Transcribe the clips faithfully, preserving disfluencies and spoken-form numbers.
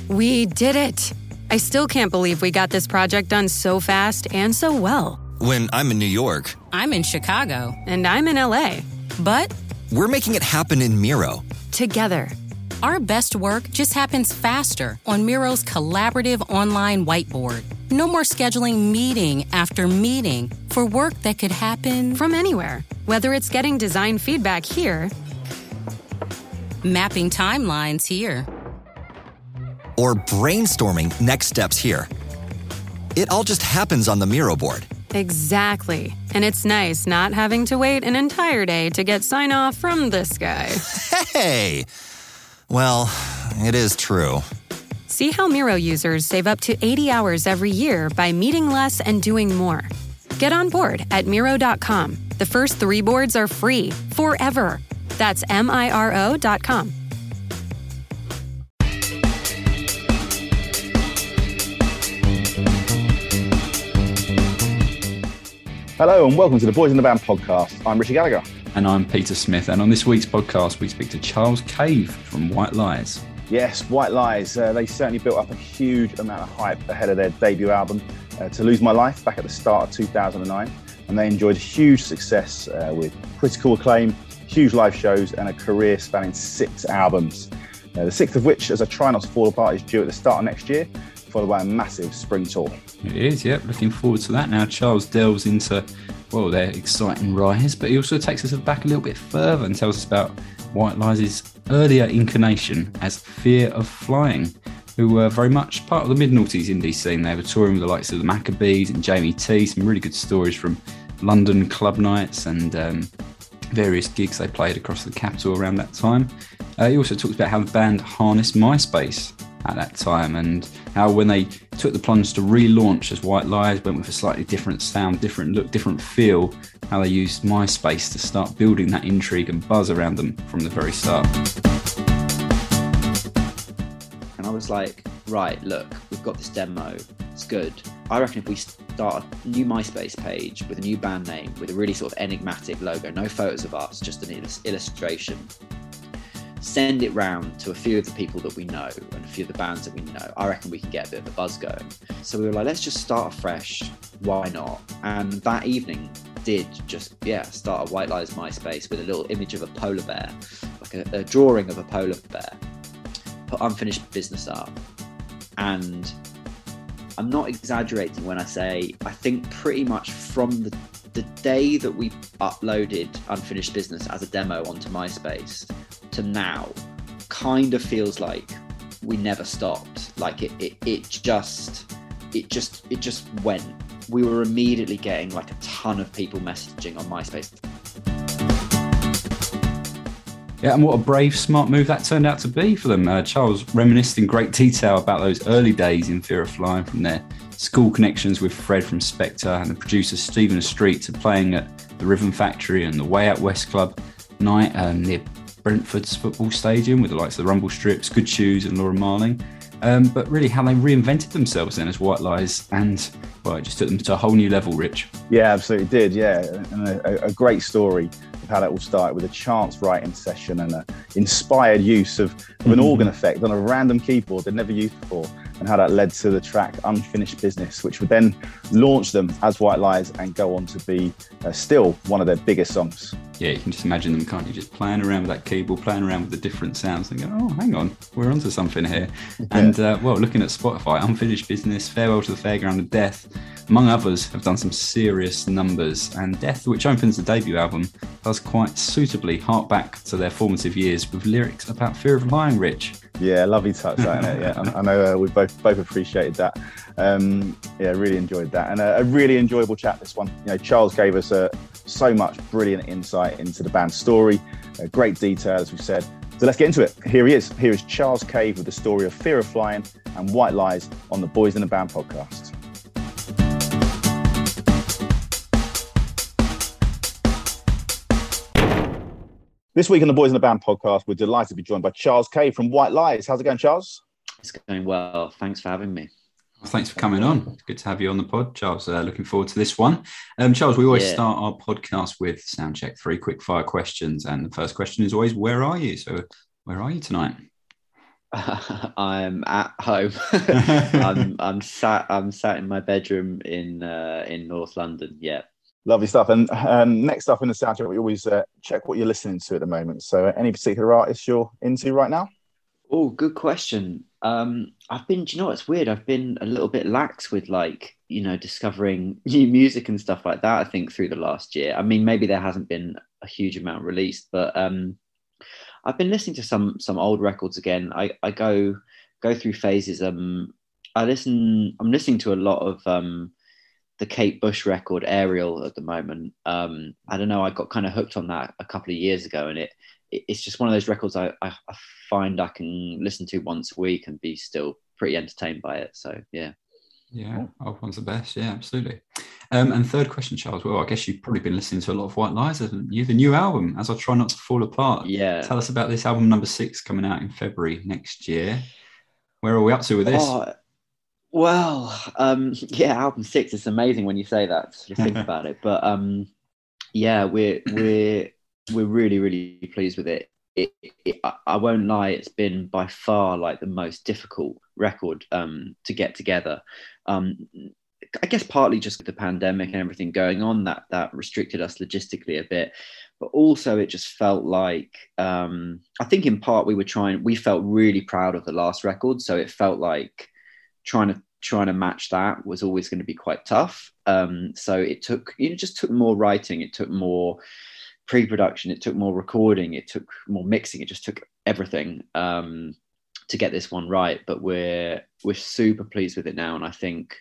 We did it! I still can't believe we got this project done so fast and so well. When I'm in New York. I'm in Chicago. And I'm in L A. But we're making it happen in Miro. Together. Our best work just happens faster on Miro's collaborative online whiteboard. No more scheduling meeting after meeting for work that could happen from anywhere. Whether it's getting design feedback here, mapping timelines here, or brainstorming next steps here. It all just happens on the Miro board. Exactly. And it's nice not having to wait an entire day to get sign-off from this guy. Hey! Well, it is true. See how Miro users save up to eighty hours every year by meeting less and doing more. Get on board at Miro dot com. The first three boards are free, forever. That's M I R O dot com. Hello and welcome to the Boys in the Band podcast. I'm Richie Gallagher. And I'm Peter Smith. And on this week's podcast, we speak to Charles Cave from White Lies. Yes, White Lies. Uh, they certainly built up a huge amount of hype ahead of their debut album, uh, To Lose My Life, back at the start of two thousand nine. And they enjoyed huge success uh, with critical acclaim, huge live shows, and a career spanning six albums. Uh, the sixth of which, as I try not to fall apart, is due at the start of next year, followed by a massive spring tour. It is, yep. Looking forward to that. Now, Charles delves into, well, their exciting rise, but he also takes us back a little bit further and tells us about White Lies' earlier incarnation as Fear of Flying, who were very much part of the mid-noughties indie scene. They were touring with the likes of the Maccabees and Jamie T, some really good stories from London club nights and um, various gigs they played across the capital around that time. Uh, he also talks about how the band harnessed MySpace at that time and how when they took the plunge to relaunch as White Lies, went with a slightly different sound, different look, different feel, how they used MySpace to start building that intrigue and buzz around them from the very start. And I was like, right, look, we've got this demo, it's good. I reckon if we start a new MySpace page with a new band name, with a really sort of enigmatic logo, no photos of us, just an illustration, send it round to a few of the people that we know and a few of the bands that we know, I reckon we can get a bit of a buzz going. So we were like, let's just start afresh, why not? And that evening did just, yeah, start a White Lies MySpace with a little image of a polar bear, like a, a drawing of a polar bear, put Unfinished Business up. And I'm not exaggerating when I say, I think pretty much from the, the day that we uploaded Unfinished Business as a demo onto MySpace to now, kind of feels like we never stopped. Like it, it, it just, it just, it just went. We were immediately getting like a ton of people messaging on MySpace. Yeah, and what a brave, smart move that turned out to be for them. Uh, Charles reminisced in great detail about those early days in Fear of Flying, from their school connections with Fred from Spectre and the producer Stephen Street, to playing at the Rhythm Factory and the Way Out West Club night um, near Brentford's football stadium with the likes of the Rumble Strips, Good Shoes and Laura Marling. Um, but really how they reinvented themselves then as White Lies, and well, it just took them to a whole new level, Rich. Yeah, absolutely did, yeah. And a, a great story of how that all started with a chance writing session and an inspired use of, of an mm-hmm. organ effect on a random keyboard they'd never used before, and how that led to the track Unfinished Business, which would then launch them as White Lies and go on to be uh, still one of their biggest songs. Yeah, you can just imagine them, can't you? Just playing around with that keyboard, playing around with the different sounds and go, oh, hang on, we're onto something here. Yeah. And, uh, well, looking at Spotify, Unfinished Business, Farewell to the Fairground of Death, among others, have done some serious numbers. And Death, which opens the debut album, does quite suitably hark back to their formative years with lyrics about fear of lying, Rich. Yeah, lovely touch, that, isn't it? Yeah, I, I know uh, we both both appreciated that. Um, yeah, really enjoyed that, and a, a really enjoyable chat. This one, you know, Charles gave us uh, so much brilliant insight into the band's story, uh, great detail, as we said. So let's get into it. Here he is. Here is Charles Cave with the story of Fear of Flying and White Lies on the Boys in the Band podcast. This week on the Boys in the Band podcast, we're delighted to be joined by Charles Cave from White Lies. How's it going, Charles? It's going well. Thanks for having me. Well, thanks for coming on. It's good to have you on the pod, Charles. Uh, looking forward to this one. Um, Charles, we always yeah. start our podcast with sound check, three quick fire questions. And the first question is always, where are you? So where are you tonight? I'm at home. I'm I'm sat I'm sat in my bedroom in uh, in North London. Yeah. Lovely stuff. And um, next up in the soundtrack, we always uh, check what you're listening to at the moment. So, uh, any particular artists you're into right now? Oh, good question. Um, I've been, do you know what's weird? I've been a little bit lax with like, you know, discovering new music and stuff like that, I think, through the last year. I mean, maybe there hasn't been a huge amount released, but um, I've been listening to some some old records again. I, I go go through phases. Um, I listen, I'm listening to a lot of um, the Kate Bush record Ariel at the moment. Um, I don't know, I got kind of hooked on that a couple of years ago, and it it's just one of those records I, I, I find I can listen to once a week and be still pretty entertained by it. So yeah. Yeah, old one's the best. Yeah, absolutely. Um, and third question, Charles. Well, I guess you've probably been listening to a lot of White Lies, haven't you? The new album, As I Try Not to Fall Apart. Yeah. Tell us about this album number six coming out in February next year. Where are we up to with this? Oh, well, um, yeah, album six. It's amazing when you say that. To think about it, but um, yeah, we're we're we're really really pleased with it. It, it. I won't lie, it's been by far like the most difficult record um, to get together. Um, I guess partly just with the pandemic and everything going on, that that restricted us logistically a bit, but also it just felt like um, I think in part we were trying. We felt really proud of the last record, so it felt like trying to trying to match that was always going to be quite tough. Um, so it took you know just took more writing, it took more pre-production, it took more recording, it took more mixing, it just took everything um, to get this one right. But we're we're super pleased with it now, and I think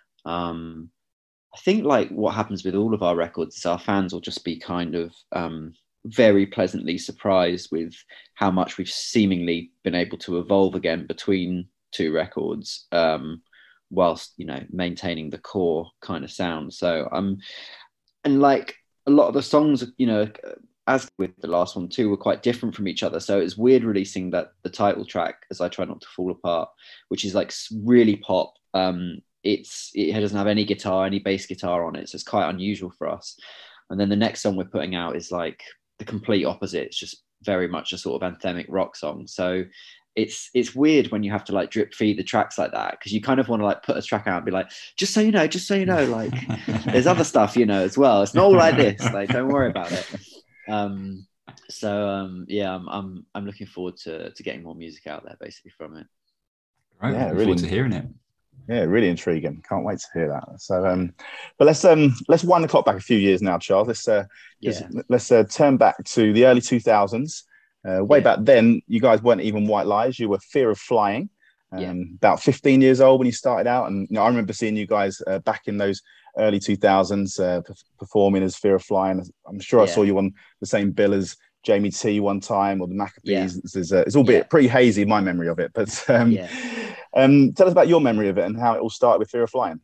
um, I think like what happens with all of our records is our fans will just be kind of um, very pleasantly surprised with how much we've seemingly been able to evolve again between two records, um, whilst you know maintaining the core kind of sound. So um, and like. A lot of the songs, you know, as with the last one too, were quite different from each other. So it's weird releasing that the title track, As I Try Not to Fall Apart, which is like really pop. Um, it's it doesn't have any guitar, any bass guitar on it, so it's quite unusual for us. And then the next song we're putting out is like the complete opposite. It's just very much a sort of anthemic rock song. So it's it's weird when you have to like drip feed the tracks like that, because you kind of want to like put a track out and be like, just so you know, just so you know, like there's other stuff, you know, as well. It's not all like this. Like, don't worry about it. Um, so um, yeah, I'm I'm I'm looking forward to to getting more music out there, basically from it. Right, yeah, looking really forward to hearing it. Yeah, really intriguing. Can't wait to hear that. So, um, but let's um let's wind the clock back a few years now, Charles. Let's uh, Yeah. let's uh, turn back to the early two thousands. Uh, way Yeah. back then, you guys weren't even White Lies. You were Fear of Flying. Um, Yeah. About fifteen years old when you started out, and you know, I remember seeing you guys uh, back in those early two thousands uh, p- performing as Fear of Flying. I'm sure I Yeah. saw you on the same bill as Jamie T one time, or the Maccabees. Yeah. It's, it's, uh, it's all bit Yeah. pretty hazy, my memory of it. But um, Yeah. um, tell us about your memory of it and how it all started with Fear of Flying.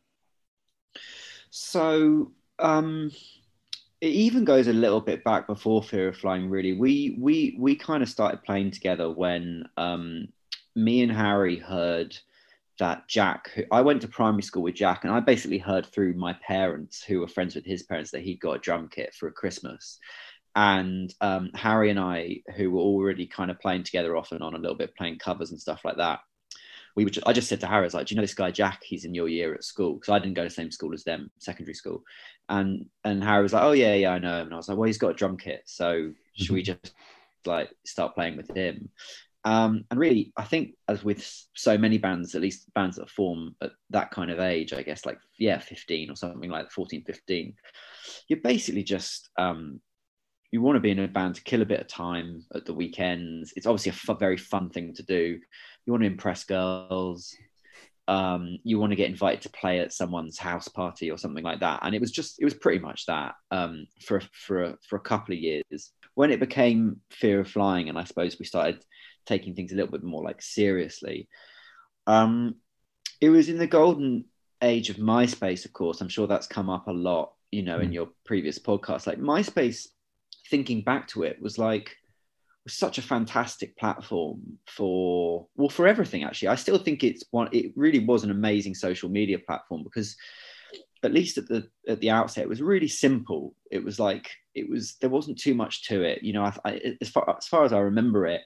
So um, it even goes a little bit back before Fear of Flying. Really, we we we kind of started playing together when um, me and Harry heard that Jack. Who, I went to primary school with Jack, and I basically heard through my parents, who were friends with his parents, that he got a drum kit for a Christmas. And um, Harry and I, who were already kind of playing together off and on a little bit, playing covers and stuff like that, we were just, I just said to Harry, I was like, do you know this guy Jack? He's in your year at school, because I didn't go to the same school as them, secondary school. And and Harry was like, oh yeah, yeah, I know him. And I was like, well, he's got a drum kit, so should we just like start playing with him? Um, and really, I think as with so many bands, at least bands that form at that kind of age, I guess like yeah, fifteen or something like fourteen, fifteen, you're basically just um, you want to be in a band to kill a bit of time at the weekends. It's obviously a f- very fun thing to do. You want to impress girls. Um, you want to get invited to play at someone's house party or something like that. And it was just, it was pretty much that um, for, for, a, for a couple of years. When it became Fear of Flying, and I suppose we started taking things a little bit more like seriously, um, it was in the golden age of MySpace, of course. I'm sure that's come up a lot, you know, mm. in your previous podcast. Like MySpace, thinking back to it, was like, was such a fantastic platform for, well, for everything, actually. I still think it's one, it really was an amazing social media platform, because at least at the at the outset, it was really simple. It was like, it was, there wasn't too much to it. You know, I, I, as far as far as I remember it,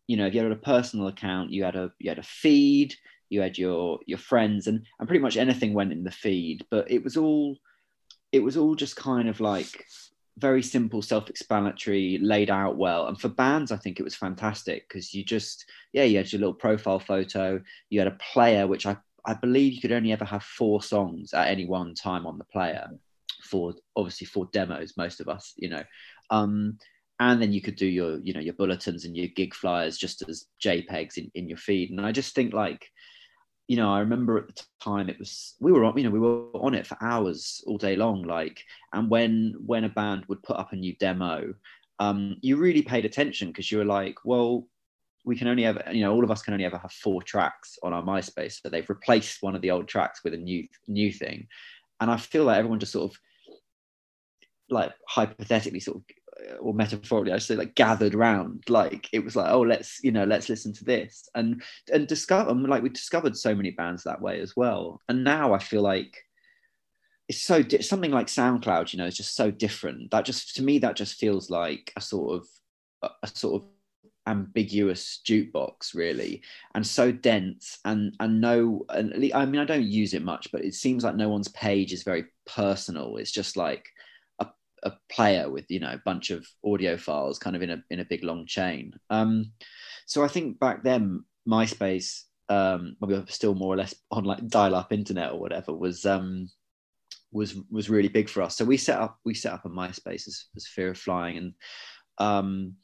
you know, if you had a personal account, you had a you had a feed, you had your your friends, and and pretty much anything went in the feed. But it was all it was all just kind of like very simple, self-explanatory, laid out well. And for bands, I think it was fantastic because you just, yeah, you had your little profile photo, you had a player, which I, I believe you could only ever have four songs at any one time on the player for, obviously for demos, most of us, you know. Um, and then you could do your, you know, your bulletins and your gig flyers just as JPEGs in, in your feed. And I just think like, you know, I remember at the time it was, we were on, you know, we were on it for hours all day long. Like, and when, when a band would put up a new demo, um, you really paid attention because you were like, well, we can only have, you know, all of us can only ever have four tracks on our MySpace. So they've replaced one of the old tracks with a new, new thing. And I feel like everyone just sort of like hypothetically sort of, or metaphorically, I say like gathered round, like it was like, oh, let's, you know, let's listen to this and and discover, like we discovered so many bands that way as well. And now I feel like it's so di- something like SoundCloud, you know, is just so different. That just, to me, that just feels like a sort of a, a sort of ambiguous jukebox, really, and so dense and and no, and I mean, I don't use it much, but it seems like no one's page is very personal. It's just like a player with, you know, a bunch of audio files kind of in a in a big long chain. Um, so I think back then MySpace, um, when we were still more or less on like dial-up internet or whatever, was um, was was really big for us. So we set up we set up a MySpace as, as Fear of Flying, and um,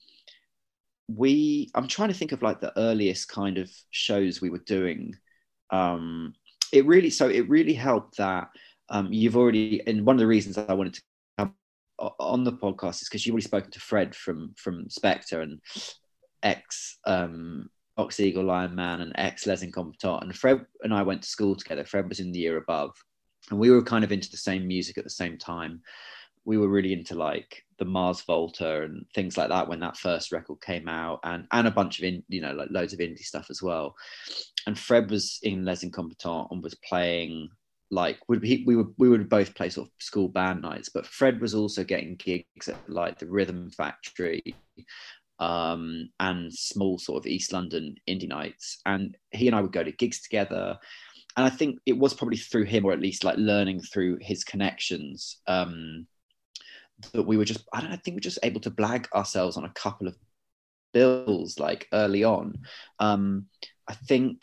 we I'm trying to think of like the earliest kind of shows we were doing. Um, it really so it really helped that um, you've already, and one of the reasons I wanted to on the podcast is because you've already spoken to Fred from from Spectre and ex um Ox Eagle, Lion Man, and ex Les Incompetents, and Fred and I went to school together. Fred was in the year above, and we were kind of into the same music at the same time. We were really into like the Mars Volta and things like that when that first record came out, and and a bunch of in, you know, like loads of indie stuff as well. And Fred was in Les Incompetents and was playing, like we, we would we would both play sort of school band nights, but Fred was also getting gigs at like the Rhythm Factory um, and small sort of East London indie nights, and he and I would go to gigs together. And I think it was probably through him, or at least like learning through his connections, um, that we were just, I don't know, I think we were just able to blag ourselves on a couple of bills like early on. Um, I think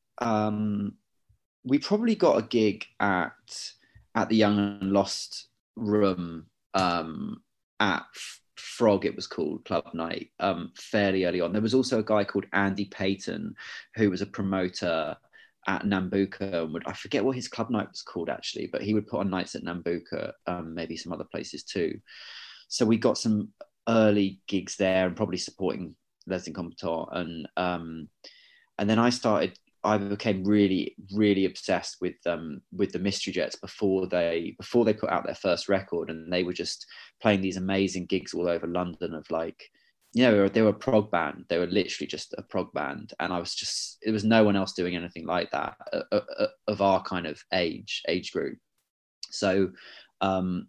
um, we probably got a gig at at the Young and Lost Room um, at F- Frog, it was called, Club Night, um, fairly early on. There was also a guy called Andy Payton, who was a promoter at Nambucca. I forget what his club night was called actually, but he would put on nights at Nambucca, um, maybe some other places too. So we got some early gigs there and probably supporting Les Incompetents. And um, and then I started, I became really, really obsessed with um with the Mystery Jets before they before they put out their first record, and they were just playing these amazing gigs all over London of like, you know, they were a prog band. They were literally just a prog band, and I was just, there was no one else doing anything like that uh, uh, of our kind of age age group. So um,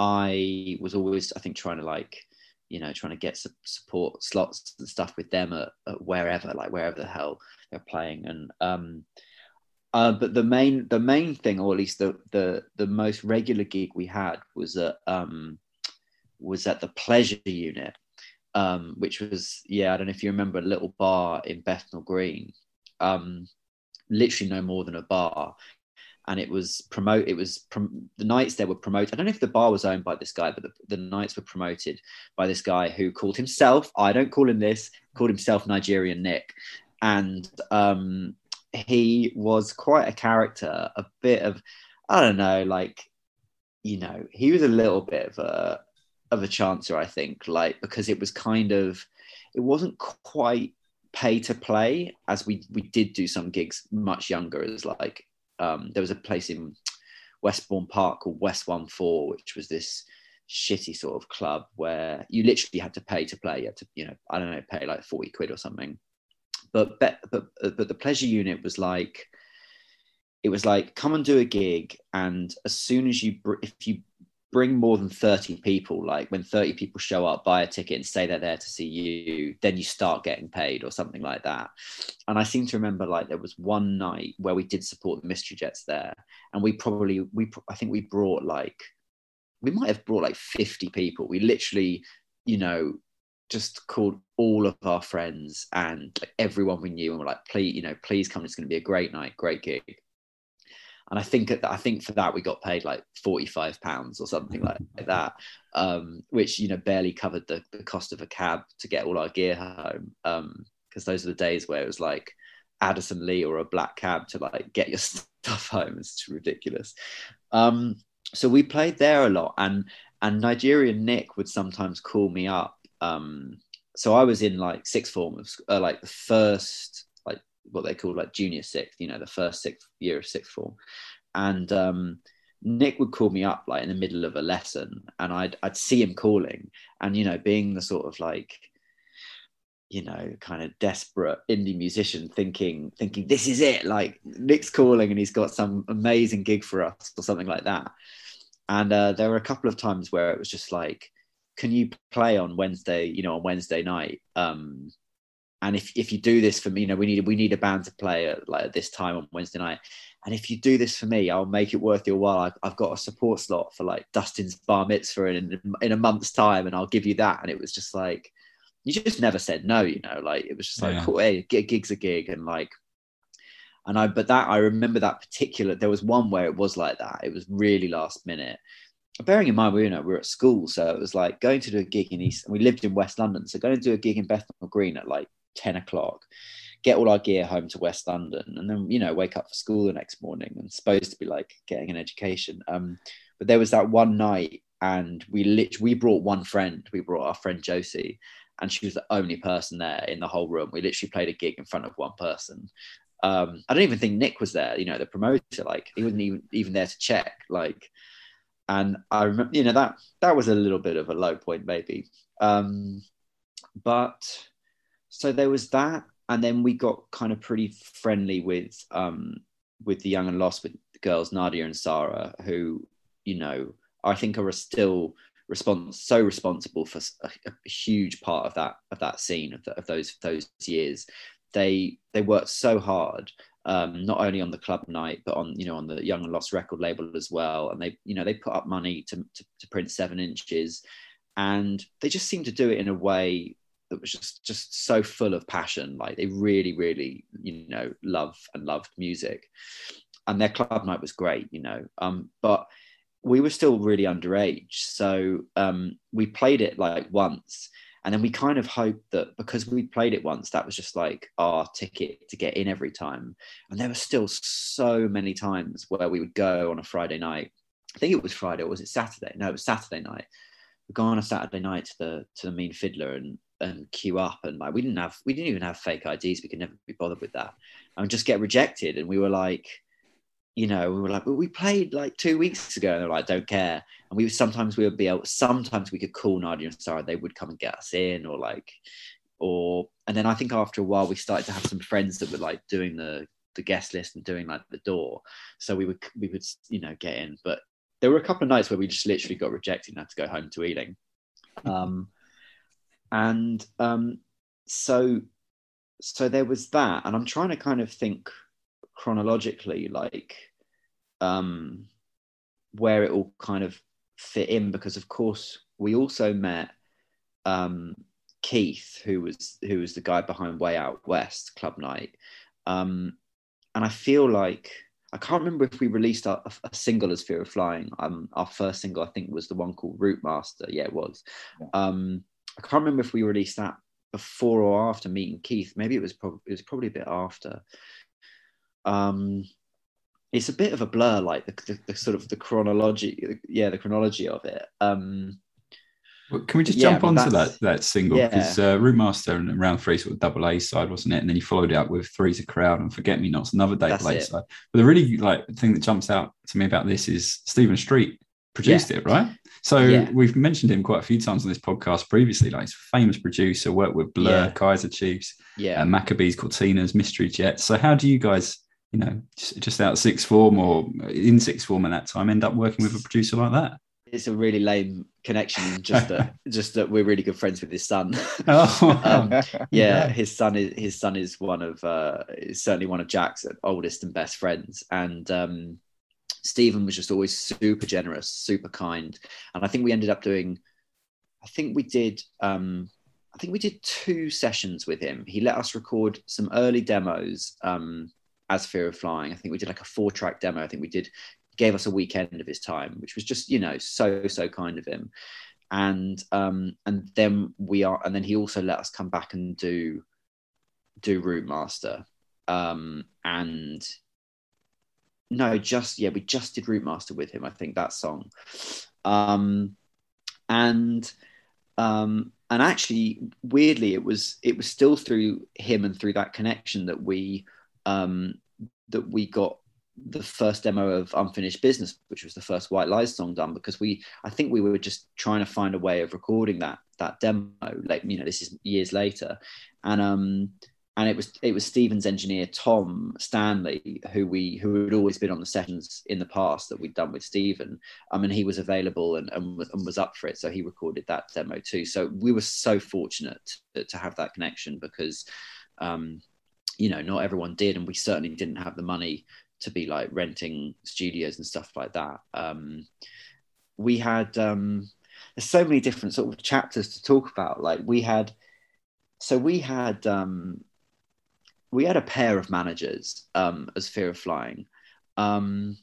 I was always, I think, trying to like, you know, trying to get some support slots and stuff with them at, at wherever, like wherever the hell they're playing. And um, uh, but the main the main thing, or at least the the the most regular gig we had was at um, was at the Pleasure Unit. Um, which was, yeah, I don't know if you remember, a little bar in Bethnal Green, um, literally no more than a bar. And it was promote. It was prom- the nights there were promoted. I don't know if the bar was owned by this guy, but the, the nights were promoted by this guy who called himself, I don't call him this, called himself Nigerian Nick. And um, he was quite a character, a bit of, I don't know, like, you know, he was a little bit of a, of a chancer, I think, like, because it was kind of, it wasn't quite pay to play, as we we did do some gigs much younger, as like um there was a place in Westbourne Park called West One Four, which was this shitty sort of club where you literally had to pay to play. You had to, you know, I don't know, pay like forty quid or something. But but but, but the Pleasure Unit was like, it was like, come and do a gig, and as soon as you if you bring more than thirty people, like when thirty people show up, buy a ticket and say they're there to see you, then you start getting paid or something like that. And I seem to remember like there was one night where we did support the Mystery Jets there, and we probably we I think we brought like we might have brought like fifty people. We literally, you know, just called all of our friends and like everyone we knew, and we're like, please, you know, please come. It's going to be a great night, great gig. And I think that I think for that we got paid like forty-five pounds or something like that, um, which, you know, barely covered the, the cost of a cab to get all our gear home. Um, because those are the days where it was like Addison Lee or a black cab to like get your stuff home. It's ridiculous. Um, so we played there a lot, and and Nigerian Nick would sometimes call me up. Um, so I was in like sixth form of uh, like the first, like what they call like junior sixth, you know, the first sixth year of sixth form. And um, Nick would call me up like in the middle of a lesson, and I'd, I'd see him calling, and, you know, being the sort of like, you know, kind of desperate indie musician thinking, thinking this is it. Like Nick's calling and he's got some amazing gig for us or something like that. And uh, there were a couple of times where it was just like, can you play on Wednesday, you know, on Wednesday night? Um, and if, if you do this for me, you know, we need, we need a band to play at like at this time on Wednesday night. And if you do this for me, I'll make it worth your while. I've, I've got a support slot for like Dustin's bar mitzvah in, in a month's time, and I'll give you that. And it was just like, you just never said no, you know, like it was just like, yeah. Cool, hey, a gig's a gig. And like, and I, but that, I remember that particular, there was one where it was like that. It was really last minute. Bearing in mind, we, you know, we were at school. So it was like going to do a gig in East, and we lived in West London. So going to do a gig in Bethnal Green at like ten o'clock, get all our gear home to West London, and then, you know, wake up for school the next morning and supposed to be like getting an education. Um, but there was that one night, and we literally, we brought one friend, we brought our friend Josie, and she was the only person there in the whole room. We literally played a gig in front of one person. Um, I don't even think Nick was there, you know, the promoter, like he wasn't even, even there to check, like, and I remember, you know, that, that was a little bit of a low point maybe. Um, but so there was that. And then we got kind of pretty friendly with, um, with the Young and Lost, with the girls, Nadia and Sarah, who, you know, I think are still respons- so responsible for a, a huge part of that, of that scene, of, the, of those, those years. They, they worked so hard, um, not only on the club night, but on, you know, on the Young and Lost record label as well. And they, you know, they put up money to, to, to print seven inches, and they just seemed to do it in a way that was just, just so full of passion. Like they really, really, you know, love and loved music, and their club night was great, you know, um, but we were still really underage. So um, we played it like once, and then we kind of hoped that because we played it once, that was just like our ticket to get in every time. And there were still so many times where we would go on a Friday night. I think it was Friday, or was it Saturday? No, it was Saturday night. We'd go on a Saturday night to the to the Mean Fiddler and and queue up, and like we didn't have we didn't even have fake I Ds. We could never be bothered with that, and just get rejected. And we were like, you know, we were like, well, we played like two weeks ago, and they're like, don't care. And we sometimes we would be able, sometimes we could call Nadia and Sarah, they would come and get us in, or like, or and then I think after a while we started to have some friends that were like doing the the guest list and doing like the door, so we would we would you know get in. But there were a couple of nights where we just literally got rejected and had to go home to Ealing. Um, and um, so so there was that, and I'm trying to kind of think chronologically, like um where it all kind of fit in, because of course we also met um Keith, who was who was the guy behind Way Out West club night, um and I feel like I can't remember if we released a, a single as Fear of Flying. Um our first single I think was the one called Route Master. Yeah, it was. yeah. um I can't remember if we released that before or after meeting Keith. Maybe it was probably it was probably a bit after. Um, it's a bit of a blur, like the, the, the sort of the chronology, yeah, the chronology of it. Um, well, can we just yeah, jump I mean, onto that that single? Because yeah. uh, Route Master and Round Three sort of double A side, wasn't it? And then you followed it up with Three's a Crowd and Forget Me Not's another double A side. But the really like thing that jumps out to me about this is Stephen Street produced yeah. it, right? So yeah. we've mentioned him quite a few times on this podcast previously. Like he's a famous producer, worked with Blur, yeah. Kaiser Chiefs, yeah, uh, Maccabees, Cortinas, Mystery Jets. So how do you guys, you know, just, just out of sixth form or in sixth form at that time, end up working with a producer like that? it's a really lame connection. Just that, just that we're really good friends with his son. Oh, um, yeah, yeah. his son is his son is one of uh, is certainly one of Jack's oldest and best friends, and um, Stephen was just always super generous, super kind, and I think we ended up doing. I think we did. Um, I think we did two sessions with him. He let us record some early demos um, as Fear of Flying. I think we did like a four-track demo. I think we did. Gave us a weekend of his time, which was just, you know, so so kind of him. And um, and then we are, and then he also let us come back and do do Route Master. Um, and no, just yeah, we just did Route Master with him. I think that song. Um, and um, and actually, weirdly, it was it was still through him and through that connection that we um, that we got the first demo of Unfinished Business, which was the first White Lies song done, because we I think we were just trying to find a way of recording that that demo, like, you know, this is years later, and um and it was it was Stephen's engineer Tom Stanley, who we who had always been on the sessions in the past that we'd done with Stephen. I mean, he was available and, and, was, and was up for it, so he recorded that demo too. So we were so fortunate to, to have that connection, because um you know, not everyone did, and we certainly didn't have the money to be like renting studios and stuff like that. Um, we had, um, there's so many different sort of chapters to talk about. Like we had, so we had, um, we had a pair of managers um, as Fear of Flying. Um,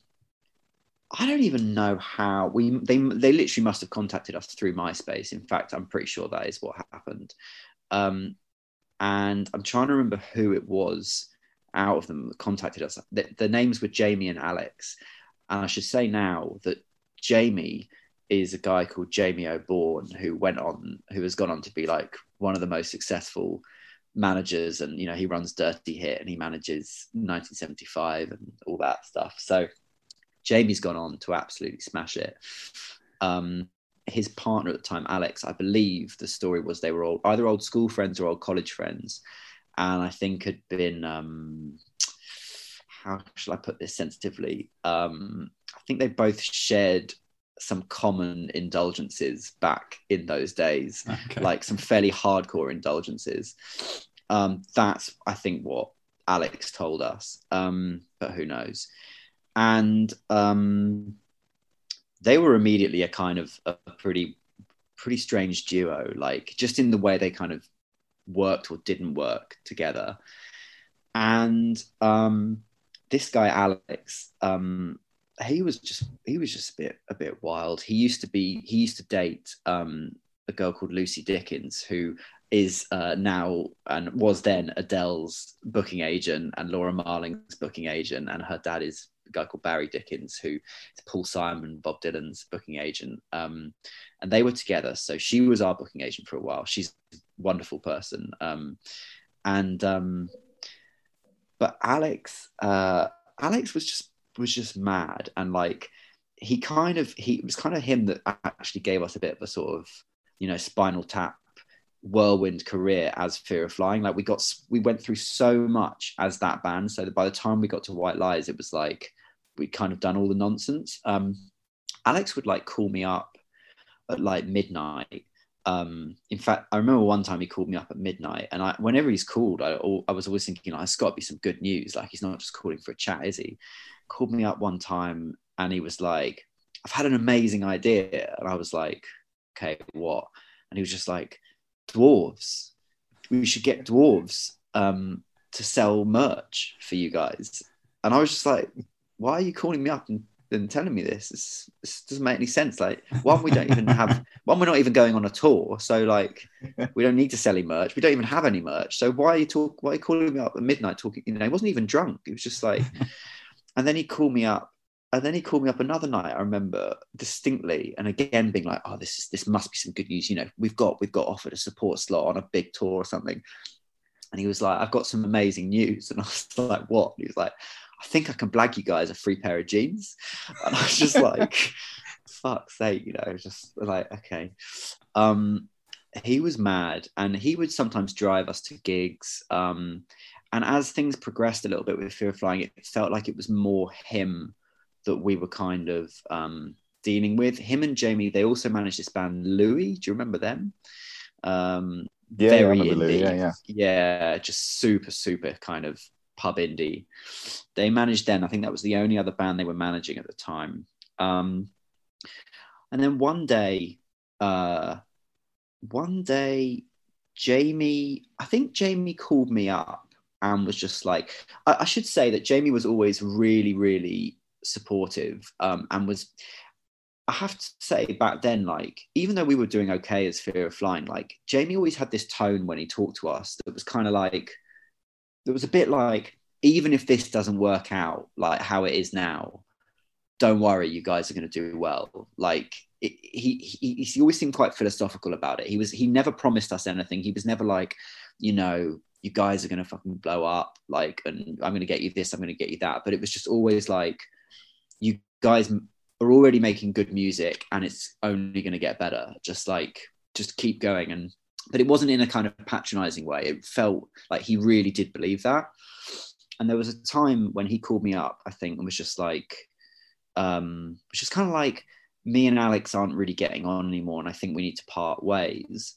I don't even know how we, they, they literally must have contacted us through MySpace. In fact, I'm pretty sure that is what happened. Um, and I'm trying to remember who it was out of them that contacted us. The, the names were Jamie and Alex. And I should say now that Jamie is a guy called Jamie O'Bourne, who went on, who has gone on to be like one of the most successful managers. And, you know, he runs Dirty Hit and he manages nineteen seventy-five and all that stuff. So Jamie's gone on to absolutely smash it. Um, his partner at the time, Alex, I believe the story was they were all either old school friends or old college friends. And I think had been, um, how shall I put this sensitively? Um, I think they both shared some common indulgences back in those days, okay. Like some fairly hardcore indulgences. Um, that's, I think, what Alex told us, um, but who knows? And um, they were immediately a kind of a pretty, pretty strange duo, like just in the way they kind of worked or didn't work together. And um this guy Alex, um he was just he was just a bit a bit wild. He used to be he used to date um a girl called Lucy Dickens, who is uh, now and was then Adele's booking agent and Laura Marling's booking agent, and her dad is a guy called Barry Dickens, who is Paul Simon, Bob Dylan's booking agent. Um, and they were together. So she was our booking agent for a while. She's a wonderful person. Um, and um, but Alex, uh, Alex was just was just mad, and like he kind of he it was kind of him that actually gave us a bit of a sort of, you know, Spinal Tap whirlwind career as Fear of Flying. Like we got we went through so much as that band, so that by the time we got to White Lies, it was like we'd kind of done all the nonsense. um Alex would like call me up at like midnight. Um in fact, I remember one time he called me up at midnight, and I whenever he's called, I, I was always thinking, like, it's got to be some good news, like he's not just calling for a chat, is he? Called me up one time and he was like, I've had an amazing idea. And I was like, okay, what? And he was just like, dwarves, we should get dwarves um to sell merch for you guys. And I was just like, why are you calling me up and, and telling me this? this this doesn't make any sense. Like, one, we don't even have one we're not even going on a tour, so like we don't need to sell any merch, we don't even have any merch, so why are you talk why are you calling me up at midnight talking? You know, he wasn't even drunk, he was just like and then he called me up And then he called me up another night, I remember distinctly, and again being like, oh, this is this must be some good news. You know, we've got we've got offered a support slot on a big tour or something. And he was like, I've got some amazing news. And I was like, what? And he was like, I think I can blag you guys a free pair of jeans. And I was just like, fuck's sake, you know, just like, okay. Um, he was mad, and he would sometimes drive us to gigs. Um, and as things progressed a little bit with Fear of Flying, it felt like it was more him that we were kind of um, dealing with. Him and Jamie, they also managed this band Louis. Do you remember them? Um, Yeah, very yeah, I remember indie. Louis, yeah, yeah. Yeah, just super, super kind of pub indie. They managed then. I think that was the only other band they were managing at the time. Um, and then one day, uh, one day, Jamie, I think Jamie called me up and was just like, I, I should say that Jamie was always really, really supportive, um, and was, I have to say back then, like, even though we were doing okay as Fear of Flying, like Jamie always had this tone when he talked to us that was kind of like, that was a bit like, even if this doesn't work out like how it is now, don't worry, you guys are going to do well. Like it, he, he, he always seemed quite philosophical about it. He was, he never promised us anything. He was never like, you know, you guys are going to fucking blow up. Like, and I'm going to get you this, I'm going to get you that. But it was just always like, you guys are already making good music and it's only going to get better. Just like, just keep going. And, but it wasn't in a kind of patronizing way. It felt like he really did believe that. And there was a time when he called me up, I think, and was just like, um, which is kind of like, me and Alex aren't really getting on anymore, and I think we need to part ways.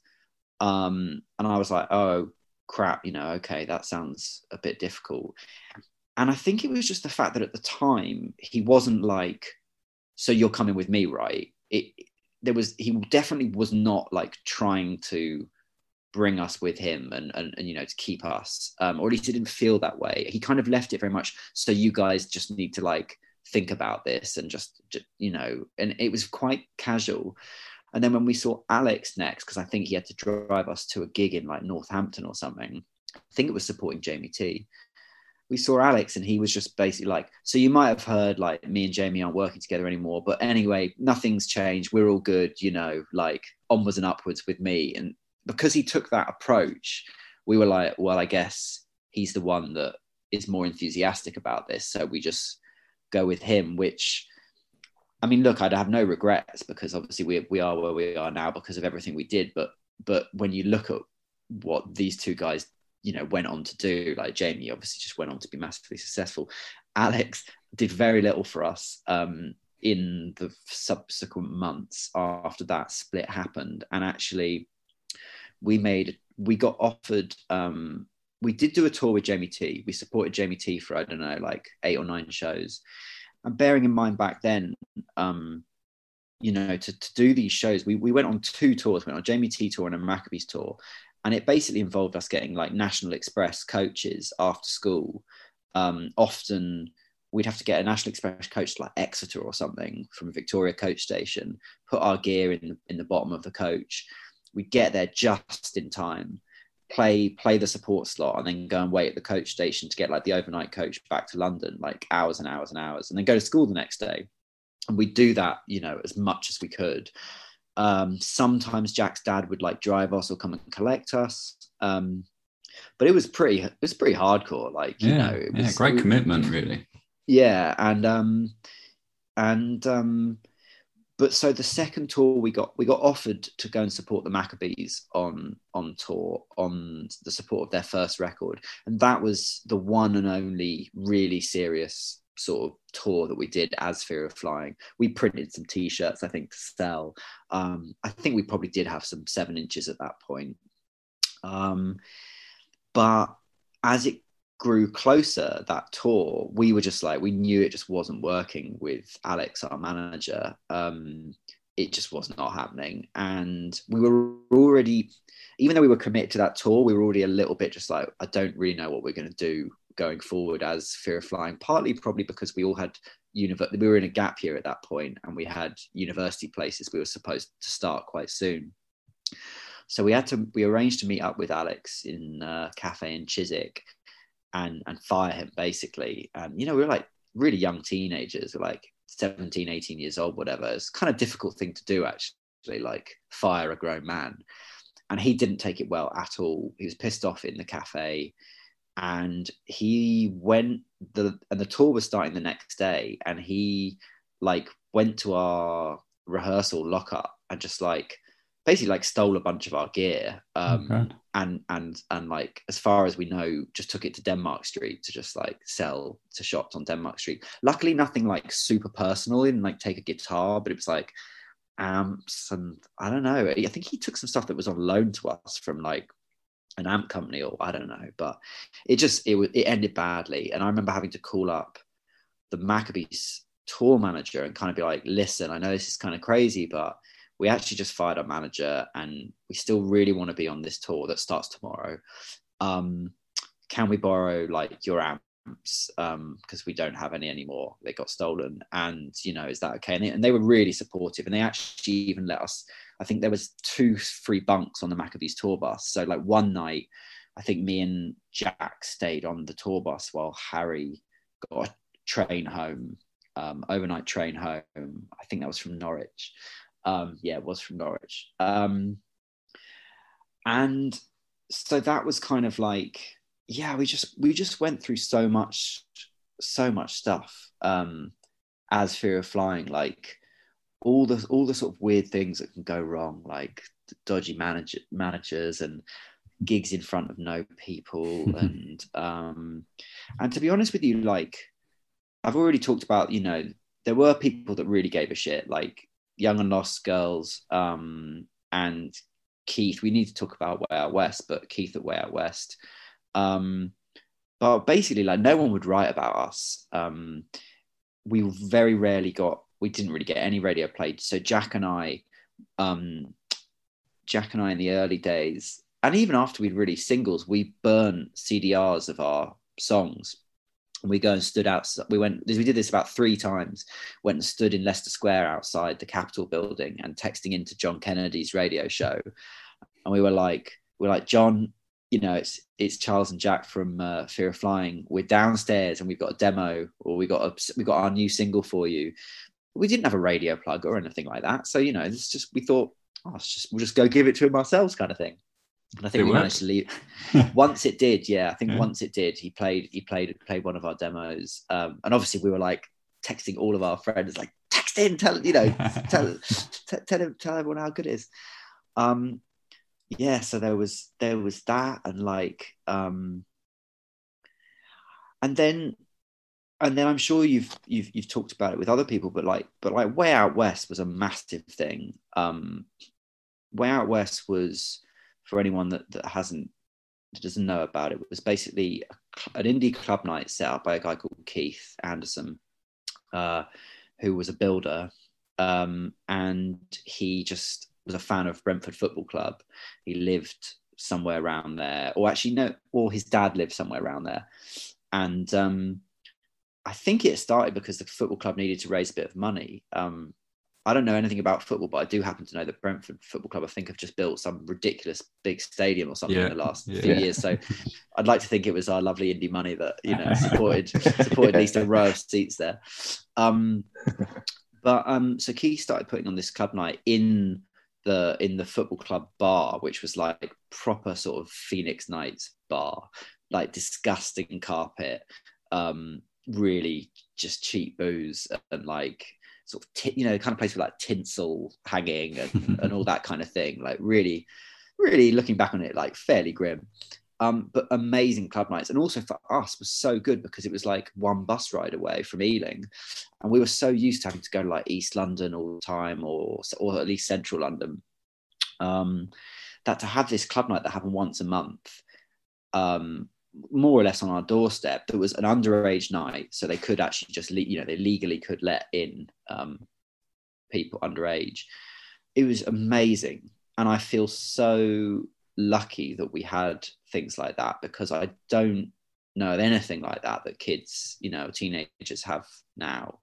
Um, and I was like, oh crap, you know, okay, that sounds a bit difficult. And I think it was just the fact that at the time he wasn't like, so you're coming with me, right? It there was he definitely was not like trying to bring us with him and, and, and you know, to keep us, um, or at least it didn't feel that way. He kind of left it very much, so you guys just need to like think about this and just, just you know, and it was quite casual. And then when we saw Alex next, because I think he had to drive us to a gig in like Northampton or something, I think it was supporting Jamie T, we saw Alex and he was just basically like, so you might have heard like me and Jamie aren't working together anymore, but anyway, nothing's changed, we're all good, you know, like onwards and upwards with me. And because he took that approach, we were like, well, I guess he's the one that is more enthusiastic about this, so we just go with him. Which, I mean, look, I'd have no regrets, because obviously we we are where we are now because of everything we did. But but when you look at what these two guys, you know, went on to do, like Jamie obviously just went on to be massively successful. Alex did very little for us um, in the subsequent months after that split happened, and actually we made we got offered. Um, we did do a tour with Jamie T. We supported Jamie T for, I don't know, like eight or nine shows. And bearing in mind back then, um, you know, to, to do these shows, we, we went on two tours. We went on a Jamie T tour and a Maccabees tour. And it basically involved us getting like National Express coaches after school. Um, often we'd have to get a National Express coach to like Exeter or something from Victoria coach station, put our gear in, in the bottom of the coach. We'd get there just in time, play play the support slot, and then go and wait at the coach station to get like the overnight coach back to London, like hours and hours and hours, and then go to school the next day. And we'd do that, you know, as much as we could. Um, sometimes Jack's dad would like drive us or come and collect us. Um, but it was pretty, it was pretty hardcore. Like, you yeah, know, it was yeah, great commitment, really. Yeah. And, um, and, um, but so the second tour we got, we got offered to go and support the Maccabees on, on tour, on the support of their first record. And that was the one and only really serious sort of tour that we did as Fear of Flying. We printed some t-shirts, I think, to sell. Um, I think we probably did have some seven inches at that point. Um, but as it grew closer, that tour, we were just like, we knew it just wasn't working with Alex, our manager. Um, it just was not happening. And we were already, even though we were committed to that tour, we were already a little bit just like, I don't really know what we're going to do going forward as Fear of Flying, partly probably because we all had univer- we were in a gap year at that point, and we had university places we were supposed to start quite soon. So we had to, we arranged to meet up with Alex in a cafe in Chiswick and, and fire him basically. And, you know, we were like really young teenagers, we're like seventeen, eighteen years old, whatever. It's kind of difficult thing to do, actually, like fire a grown man. And he didn't take it well at all. He was pissed off in the cafe. And he went, the and the tour was starting the next day, and he like went to our rehearsal lockup and just like basically like stole a bunch of our gear, um, Okay. and and and like as far as we know, just took it to Denmark Street to just like sell to shops on Denmark Street. Luckily, nothing like super personal. He didn't like take a guitar, but it was like amps and I don't know. I think he took some stuff that was on loan to us from like an amp company or I don't know. But it just it it ended badly, and I remember having to call up the Maccabees tour manager and kind of be like, listen, I know this is kind of crazy, but we actually just fired our manager and we still really want to be on this tour that starts tomorrow. Um, can we borrow like your amps? Um, because we don't have any anymore. They got stolen. And, you know, is that okay? And they, and they were really supportive, and they actually even let us, I think there was two free bunks on the Maccabees tour bus. So like one night, I think me and Jack stayed on the tour bus while Harry got a train home, um, overnight train home. I think that was from Norwich. Um, yeah, it was from Norwich. Um, and so that was kind of like, yeah, we just, we just went through so much, so much stuff, um, as Fear of Flying, like all the, all the sort of weird things that can go wrong, like dodgy manager, managers and gigs in front of no people. and, um, and to be honest with you, like I've already talked about, you know, there were people that really gave a shit, like Young and Lost Girls, um, and Keith. We need to talk about Way Out West, but Keith at Way Out West. Um, but basically, like no one would write about us. Um, we very rarely got, we didn't really get any radio played. So Jack and I, um, Jack and I in the early days, and even after we'd released singles, we burnt C D Rs of our songs. And we go and stood out. We went, we did this about three times, went and stood in Leicester Square outside the Capitol building and texting into John Kennedy's radio show. And we were like, we're like, John, you know, it's, it's Charles and Jack from uh, Fear of Flying. We're downstairs and we've got a demo, or we got a, we got our new single for you. We didn't have a radio plug or anything like that. So, you know, it's just, we thought, oh, it's just, we'll just go give it to him ourselves kind of thing. And I think It we worked. managed to leave. Once it did, yeah. I think Yeah. once it did, he played. He played played one of our demos, um, and obviously we were like texting all of our friends, like text in, tell you know, tell t- tell him, tell everyone how good it is. Um, yeah. So there was there was that, and like, um, and then and then I'm sure you've you've you've talked about it with other people, but like but like Way Out West was a massive thing. Um, Way Out West was, for anyone that, that hasn't that doesn't know about it, it was basically a, an indie club night set up by a guy called Keith Anderson, uh, who was a builder, um, and he just was a fan of Brentford Football Club. He lived somewhere around there, or actually no, or his dad lived somewhere around there, and um, I think it started because the football club needed to raise a bit of money. Um, I don't know anything about football, but I do happen to know that Brentford Football Club, I think, have just built some ridiculous big stadium or something Yeah, in the last yeah. few years. So I'd like to think it was our lovely indie money that, you know, supported supported at least a row of seats there. Um, but um, so Keith started putting on this club night in the in the football club bar, which was like proper sort of Phoenix Nights bar, like disgusting carpet, um, really just cheap booze and like sort of, t- you know, kind of place with like tinsel hanging and, and all that kind of thing. Like really, really looking back on it, like fairly grim. Um, but amazing club nights. And also for us was so good because it was like one bus ride away from Ealing. And we were so used to having to go to like East London all the time, or, or at least Central London, um, that to have this club night that happened once a month, um, more or less on our doorstep, that was an underage night, so they could actually just le- you know they legally could let in um people underage. It was amazing, and I feel so lucky that we had things like that, because I don't know of anything like that that kids, you know, teenagers have now.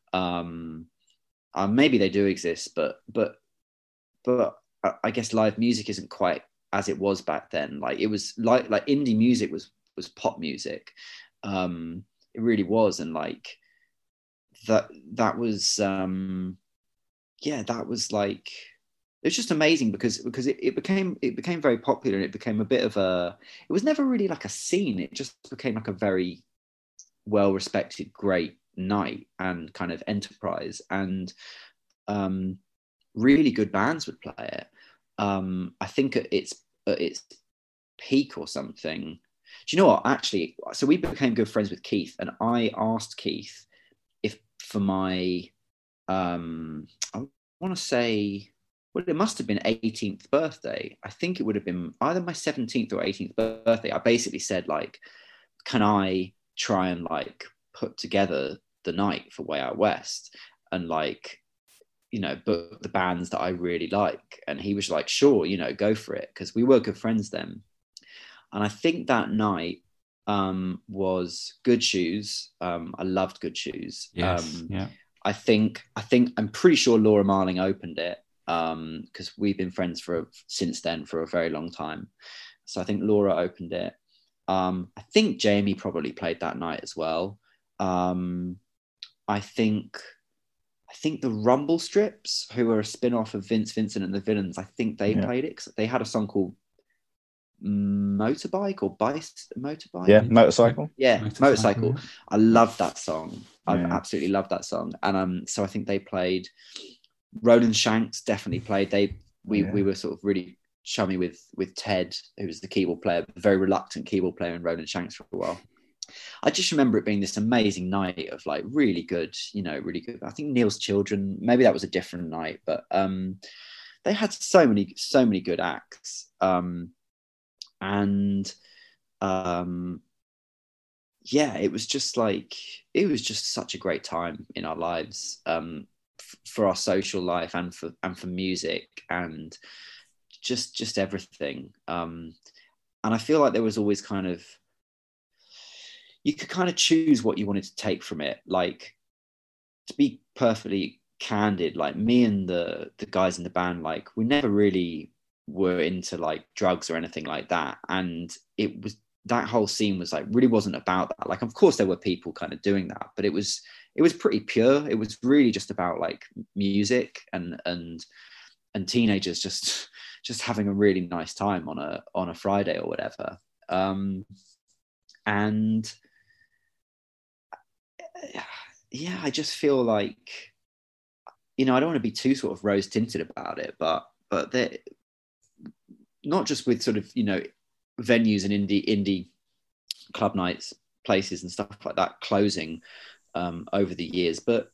Um uh, maybe they do exist, but but but I guess live music isn't quite as it was back then. Like it was like like indie music was was pop music. Um, it really was. And like that, that was, um, yeah, that was like, it was just amazing because, because it, it became, it became very popular, and it became a bit of a, it was never really like a scene. It just became like a very well-respected, great night and kind of enterprise, and um, really good bands would play it. um, I think at its at its peak or something. Do you know what? Actually, so we became good friends with Keith, and I asked Keith if for my, um, I want to say, well, it must have been eighteenth birthday. I think it would have been either my seventeenth or eighteenth birthday. I basically said, like, can I try and like put together the night for Way Out West and like, you know, book the bands that I really like? And he was like, sure, you know, go for it. Because we were good friends then. And I think that night um, was Good Shoes. Um, I loved Good Shoes. Yes, um, yeah. I think, I think, I'm pretty sure Laura Marling opened it, um, because we've been friends for since then for a very long time. So I think Laura opened it. Um, I think Jamie probably played that night as well. Um, I think, I think the Rumble Strips, who are a spin-off of Vince Vincent and the Villains, I think they Yeah. played it because they had a song called Motorbike or Bice Motorbike. Yeah, motorcycle. Yeah, Motorcycle, motorcycle. yeah. I love that song. I've Yeah. absolutely loved that song. And um, so I think they played. Roland Shanks definitely played. They we Yeah. we were sort of really chummy with with Ted, who was the keyboard player, very reluctant keyboard player in Roland Shanks for a while. I just remember it being this amazing night of like really good, you know, really good. I think Neil's Children, maybe that was a different night, but um, they had so many so many good acts. Um, and um yeah, it was just like it was just such a great time in our lives, um f- for our social life and for and for music and just just everything. Um and I feel like there was always kind of, you could kind of choose what you wanted to take from it. Like, to be perfectly candid, like me and the the guys in the band, like we never really were into like drugs or anything like that, and it was, that whole scene was like really wasn't about that. Like, of course there were people kind of doing that, but it was it was pretty pure. It was really just about like music and and and teenagers just just having a really nice time on a on a Friday or whatever. Um and yeah, I just feel like, you know, I don't want to be too sort of rose tinted about it, but but there, not just with sort of, you know, venues and indie indie club nights, places and stuff like that closing um, over the years, but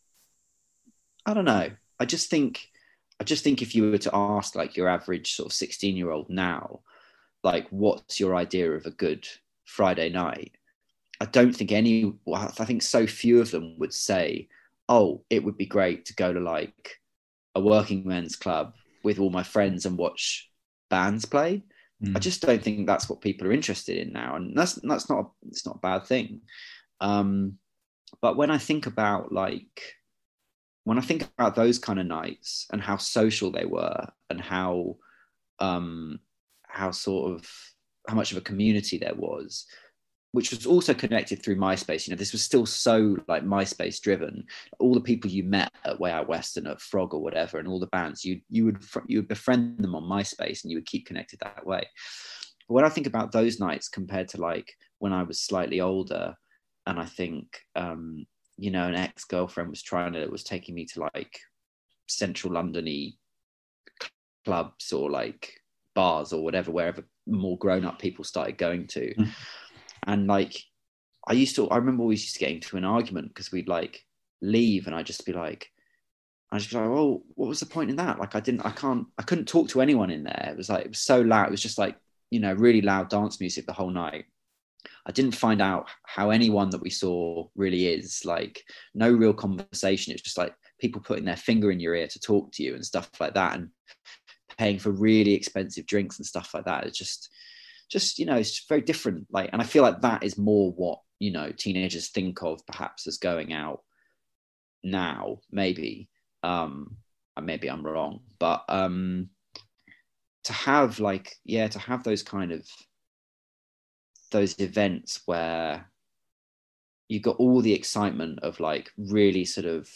I don't know. I just think, I just think if you were to ask like your average sort of sixteen year old now, like, what's your idea of a good Friday night? I don't think any, well, I think so few of them would say, oh, it would be great to go to like a working men's club with all my friends and watch bands play. Mm. I just don't think that's what people are interested in now. And that's, that's not, it's not a bad thing. Um, but when I think about like, when I think about those kind of nights and how social they were and how, um, how sort of, how much of a community there was, which was also connected through MySpace. You know, this was still so like MySpace driven. All the people you met at Way Out West and at Frog or whatever, and all the bands, you you would you would befriend them on MySpace, and you would keep connected that way. But when I think about those nights compared to like when I was slightly older, and I think um, you know, an ex-girlfriend was trying to was taking me to like central London-y clubs or like bars or whatever, wherever more grown-up people started going to. Mm. And like, I used to, I remember always used to get into an argument because we'd like leave and I'd just be like, I'd just be like, oh, what was the point in that? Like, I didn't, I can't, I couldn't talk to anyone in there. It was like, it was so loud. It was just like, you know, really loud dance music the whole night. I didn't find out how anyone that we saw really is, like no real conversation. It's just like people putting their finger in your ear to talk to you and stuff like that, and paying for really expensive drinks and stuff like that. It's just, just, you know, it's very different. Like, and I feel like that is more what, you know, teenagers think of perhaps as going out now, maybe. Um, maybe I'm wrong, but um, to have like, yeah, to have those kind of, those events where you got all the excitement of like really sort of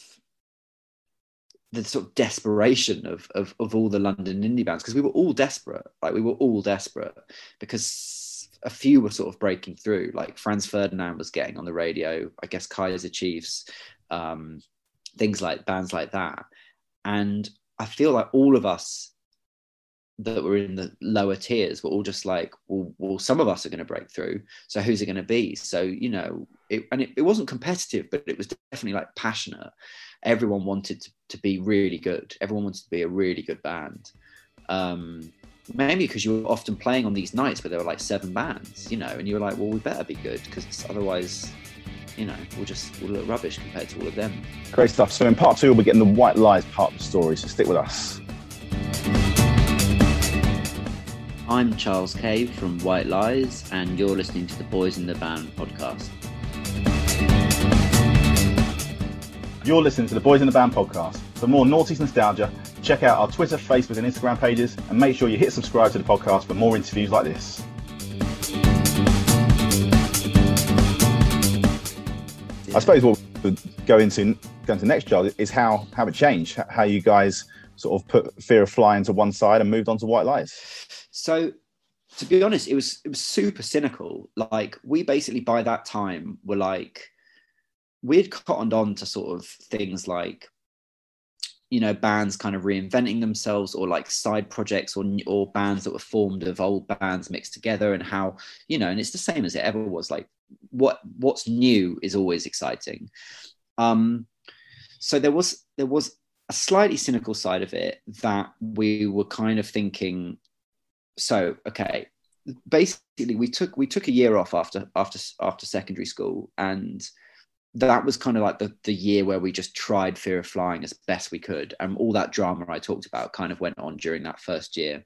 the sort of desperation of, of, of all the London indie bands, because we were all desperate. Like we were all desperate because a few were sort of breaking through. Like Franz Ferdinand was getting on the radio, I guess Kaiser Chiefs, um, things like bands like that. And I feel like all of us that were in the lower tiers were all just like, well, well some of us are going to break through. So who's it going to be? So, you know, it, and it, it wasn't competitive, but it was definitely like passionate. Everyone wanted to, to be really good. Everyone wanted to be a really good band. Um, maybe because you were often playing on these nights where there were like seven bands, you know, and you were like, well, we better be good because otherwise, you know, we'll just we'll look rubbish compared to all of them. Great stuff. So in part two, we'll be getting the White Lies part of the story, so stick with us. I'm Charles Cave from White Lies, and you're listening to the Boys in the Band podcast. You're listening to the Boys in the Band podcast. For more noughties nostalgia, check out our Twitter, Facebook and Instagram pages, and make sure you hit subscribe to the podcast for more interviews like this. Yeah. I suppose what we'll go into, go into next, Charles, is how, how it changed, how you guys sort of put Fear of Flying to one side and moved on to White Lies. So, to be honest, it was it was super cynical. Like, we basically by that time were like, we'd cottoned on to sort of things like, you know, bands kind of reinventing themselves, or like side projects, or or bands that were formed of old bands mixed together, and how, you know, and it's the same as it ever was. Like, what what's new is always exciting. Um, so there was there was a slightly cynical side of it that we were kind of thinking. So, okay, basically we took we took a year off after after after secondary school, and that was kind of like the, the year where we just tried Fear of Flying as best we could. And all that drama I talked about kind of went on during that first year.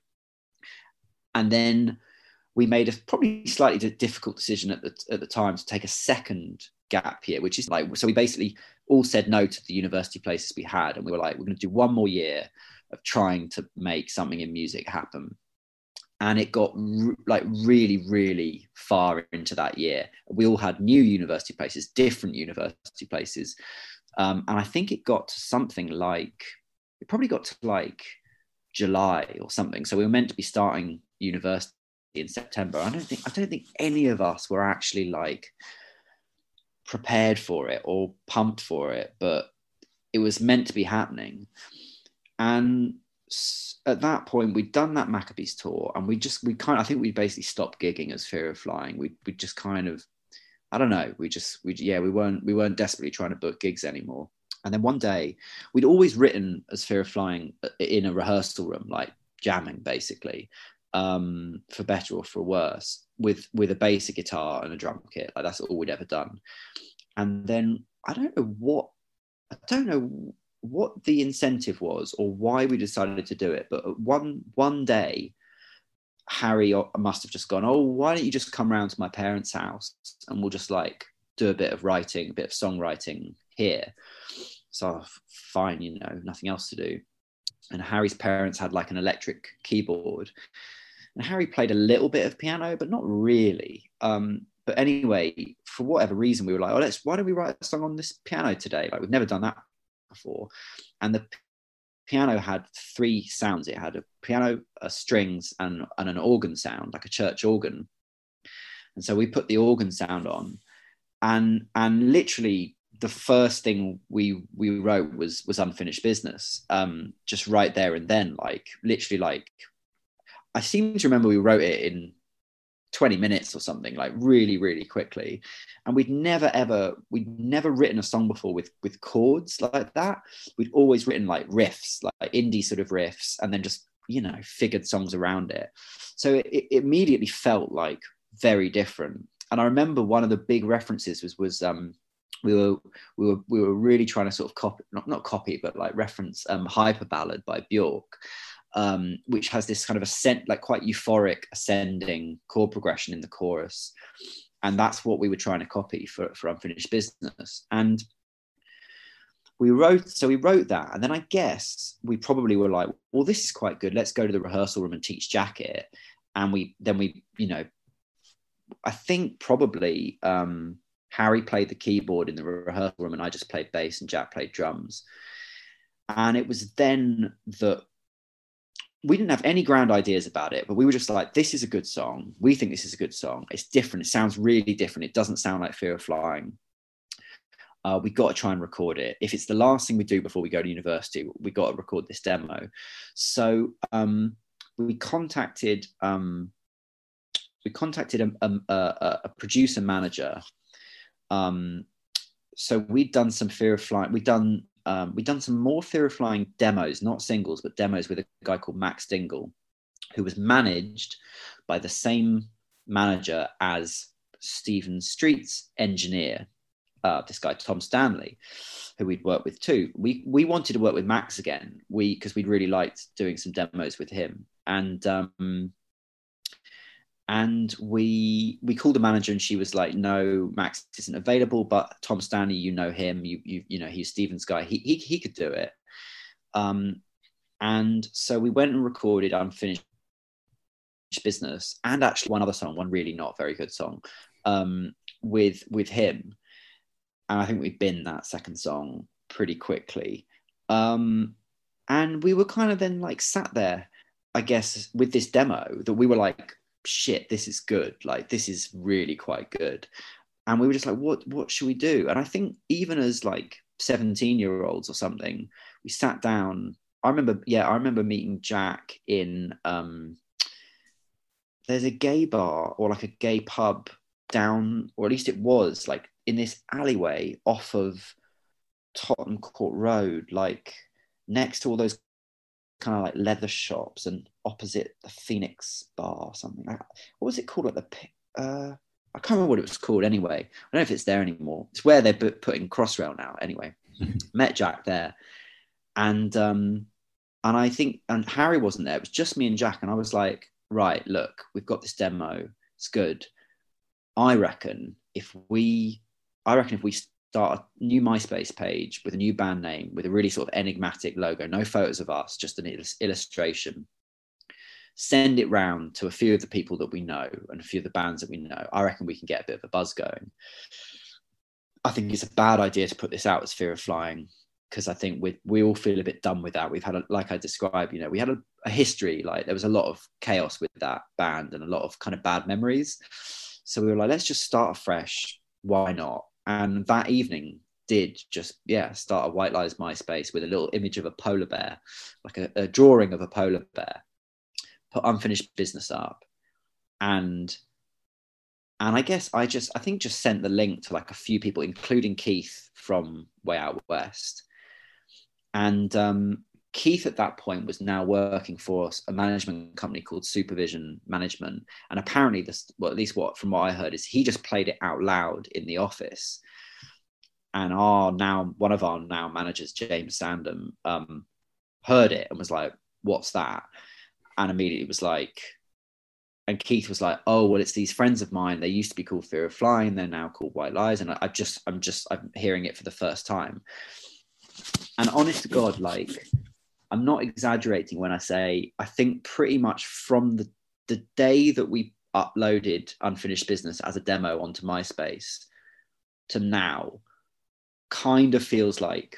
And then we made a probably slightly difficult decision at the, at the time to take a second gap year, which is like, so we basically all said no to the university places we had. And we were like, we're going to do one more year of trying to make something in music happen. And it got r- like really, really far into that year. We all had new university places, different university places. Um, and I think it got to something like, it probably got to like July or something. So we were meant to be starting university in September. I don't think, I don't think any of us were actually like prepared for it or pumped for it, but it was meant to be happening. And at that point, we'd done that Maccabees tour, and we just, we kind of, I think we basically stopped gigging as Fear of Flying. We we just kind of, I don't know, we just, we yeah, we weren't, we weren't desperately trying to book gigs anymore. And then one day, we'd always written as Fear of Flying in a rehearsal room, like jamming basically, um, for better or for worse, with with a bass, a guitar, and a drum kit. Like, that's all we'd ever done. And then I don't know what, I don't know. what the incentive was or why we decided to do it. But one one day, Harry must have just gone, oh, why don't you just come round to my parents' house and we'll just like do a bit of writing, a bit of songwriting here. So fine, you know, nothing else to do. And Harry's parents had like an electric keyboard. And Harry played a little bit of piano, but not really. Um, but anyway, for whatever reason, we were like, oh, let's, why don't we write a song on this piano today? Like, we've never done that before. And the piano had three sounds. It had a piano, a strings, and, and an organ sound, like a church organ. And so we put the organ sound on, and and literally the first thing we we wrote was was Unfinished Business, um just right there and then. Like, literally, like, I seem to remember we wrote it in twenty minutes or something, like really, really quickly. And we'd never, ever, we'd never written a song before with, with chords like that. We'd always written like riffs, like indie sort of riffs, and then just, you know, figured songs around it. So it, it immediately felt like very different. And I remember one of the big references was, was, um, we were, we were, we were really trying to sort of copy, not, not copy, but like reference um, Hyper Ballad by Bjork. Um, which has this kind of ascent, like quite euphoric ascending chord progression in the chorus. And that's what we were trying to copy for, for Unfinished Business. And we wrote, so we wrote that. And then I guess we probably were like, well, this is quite good. Let's go to the rehearsal room and teach Jack it. And we, then we, you know, I think probably um, Harry played the keyboard in the rehearsal room and I just played bass and Jack played drums. And it was then that we didn't have any grand ideas about it, but we were just like, this is a good song. We think this is a good song. It's different. It sounds really different. It doesn't sound like Fear of Flying. Uh, we got to try and record it. If it's the last thing we do before we go to university, we got to record this demo. So um, we we contacted um, we contacted a, a, a, a producer manager. Um, so we'd done some Fear of Flying. We'd done um, we'd done some more Fear of Flying demos, not singles, but demos with a guy called Max Dingle, who was managed by the same manager as Stephen Street's engineer, uh, this guy Tom Stanley, who we'd worked with too. We we wanted to work with Max again, we because we'd really liked doing some demos with him, and um, and we we called the manager, and she was like, "No, Max isn't available, but Tom Stanley, you know him, you you you know he's Stephen's guy, he he he could do it." Um, and so we went and recorded Unfinished Business, and actually one other song, one really not very good song, um, with with him. And I think we binned that second song pretty quickly. Um, and we were kind of then like sat there, I guess, with this demo that we were like, shit, this is good. Like, this is really quite good. And we were just like, what, what should we do? And I think even as like seventeen year olds or something, we sat down. I remember, yeah, I remember meeting Jack in, um, there's a gay bar or like a gay pub down, or at least it was like in this alleyway off of Tottenham Court Road, like next to all those kind of like leather shops and opposite the Phoenix Bar or something. What was it called? Like the, uh, I can't remember what it was called anyway. I don't know if it's there anymore. It's where they're putting Crossrail now anyway. Met Jack there. And, um, and I think, and Harry wasn't there. It was just me and Jack. And I was like, right, look, we've got this demo. It's good. I reckon if we, I reckon if we start a new MySpace page with a new band name, with a really sort of enigmatic logo, no photos of us, just an il- illustration, send it round to a few of the people that we know and a few of the bands that we know, I reckon we can get a bit of a buzz going. I think it's a bad idea to put this out as Fear of Flying, because I think we we all feel a bit done with that. We've had, a, like I described, you know, we had a, a history, like there was a lot of chaos with that band and a lot of kind of bad memories. So we were like, let's just start afresh. Why not? And that evening did just, yeah, start a White Lies MySpace with a little image of a polar bear, like a, a drawing of a polar bear, put Unfinished Business up. And, and I guess I just, I think just sent the link to like a few people, including Keith from Way Out West. And um, Keith at that point was now working for a management company called Supervision Management. And apparently this, well, at least what, from what I heard, is he just played it out loud in the office. And our now, one of our now managers, James Sandham, um, heard it and was like, what's that? And immediately was like, and Keith was like, oh, well, it's these friends of mine. They used to be called Fear of Flying. They're now called White Lies. And I, I just, I'm just, I'm hearing it for the first time. And honest to God, like, I'm not exaggerating when I say, I think pretty much from the, the day that we uploaded Unfinished Business as a demo onto MySpace to now, kind of feels like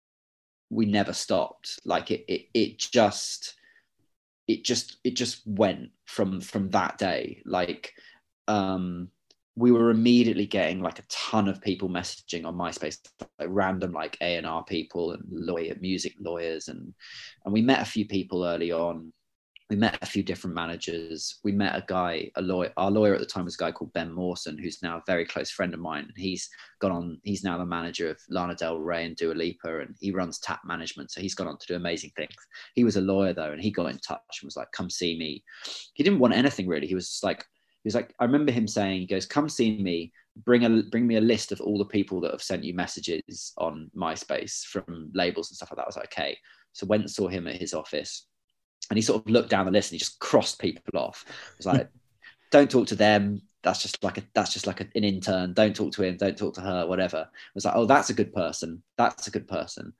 we never stopped. Like it, it, it just, it just, it just went from, from that day. Like, um, we were immediately getting like a ton of people messaging on MySpace, like random like A and R people and lawyer, music lawyers. And, and we met a few people early on. We met a few different managers. We met a guy, a lawyer, our lawyer at the time was a guy called Ben Mawson, who's now a very close friend of mine. And he's gone on, he's now the manager of Lana Del Rey and Dua Lipa, and he runs Tap Management. So he's gone on to do amazing things. He was a lawyer though, and he got in touch and was like, come see me. He didn't want anything really. He was just like, He was like, I remember him saying, he goes, come see me, bring a bring me a list of all the people that have sent you messages on MySpace from labels and stuff like that. I was like, okay. So went and saw him at his office, and he sort of looked down the list and he just crossed people off. He was like, don't talk to them. That's just like a, that's just like a, an intern. Don't talk to him. Don't talk to her, whatever. I was like, oh, that's a good person. That's a good person.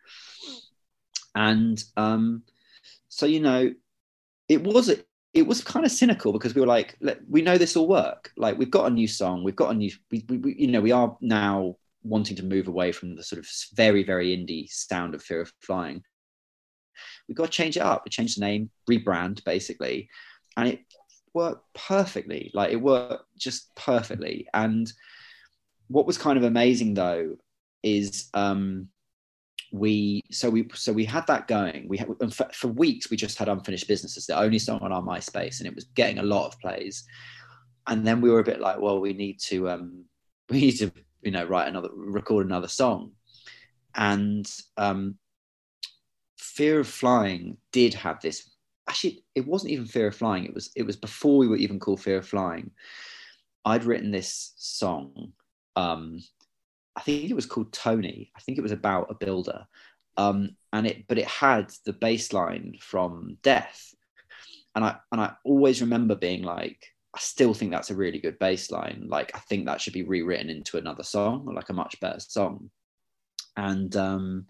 And um, so, you know, it was a, it was kind of cynical, because we were like, we know this will work. Like, we've got a new song, we've got a new, we, we, you know, we are now wanting to move away from the sort of very, very indie sound of Fear of Flying. We've got to change it up. We changed the name, rebrand, basically. And it worked perfectly. Like, it worked just perfectly. And what was kind of amazing, though, is um, we so we so we had that going. We had, and for, for weeks we just had Unfinished Business as the only song on our MySpace, and it was getting a lot of plays. And then we were a bit like, well, we need to um, we need to you know write another, record another song. And um, Fear of Flying did have this. Actually, it wasn't even Fear of Flying. It was it was before we were even called Fear of Flying. I'd written this song. Um, I think it was called Tony. I think it was about a builder, um, and it but it had the bass line from Death, and I and I always remember being like, I still think that's a really good bass line. Like, I think that should be rewritten into another song, or like a much better song. And um,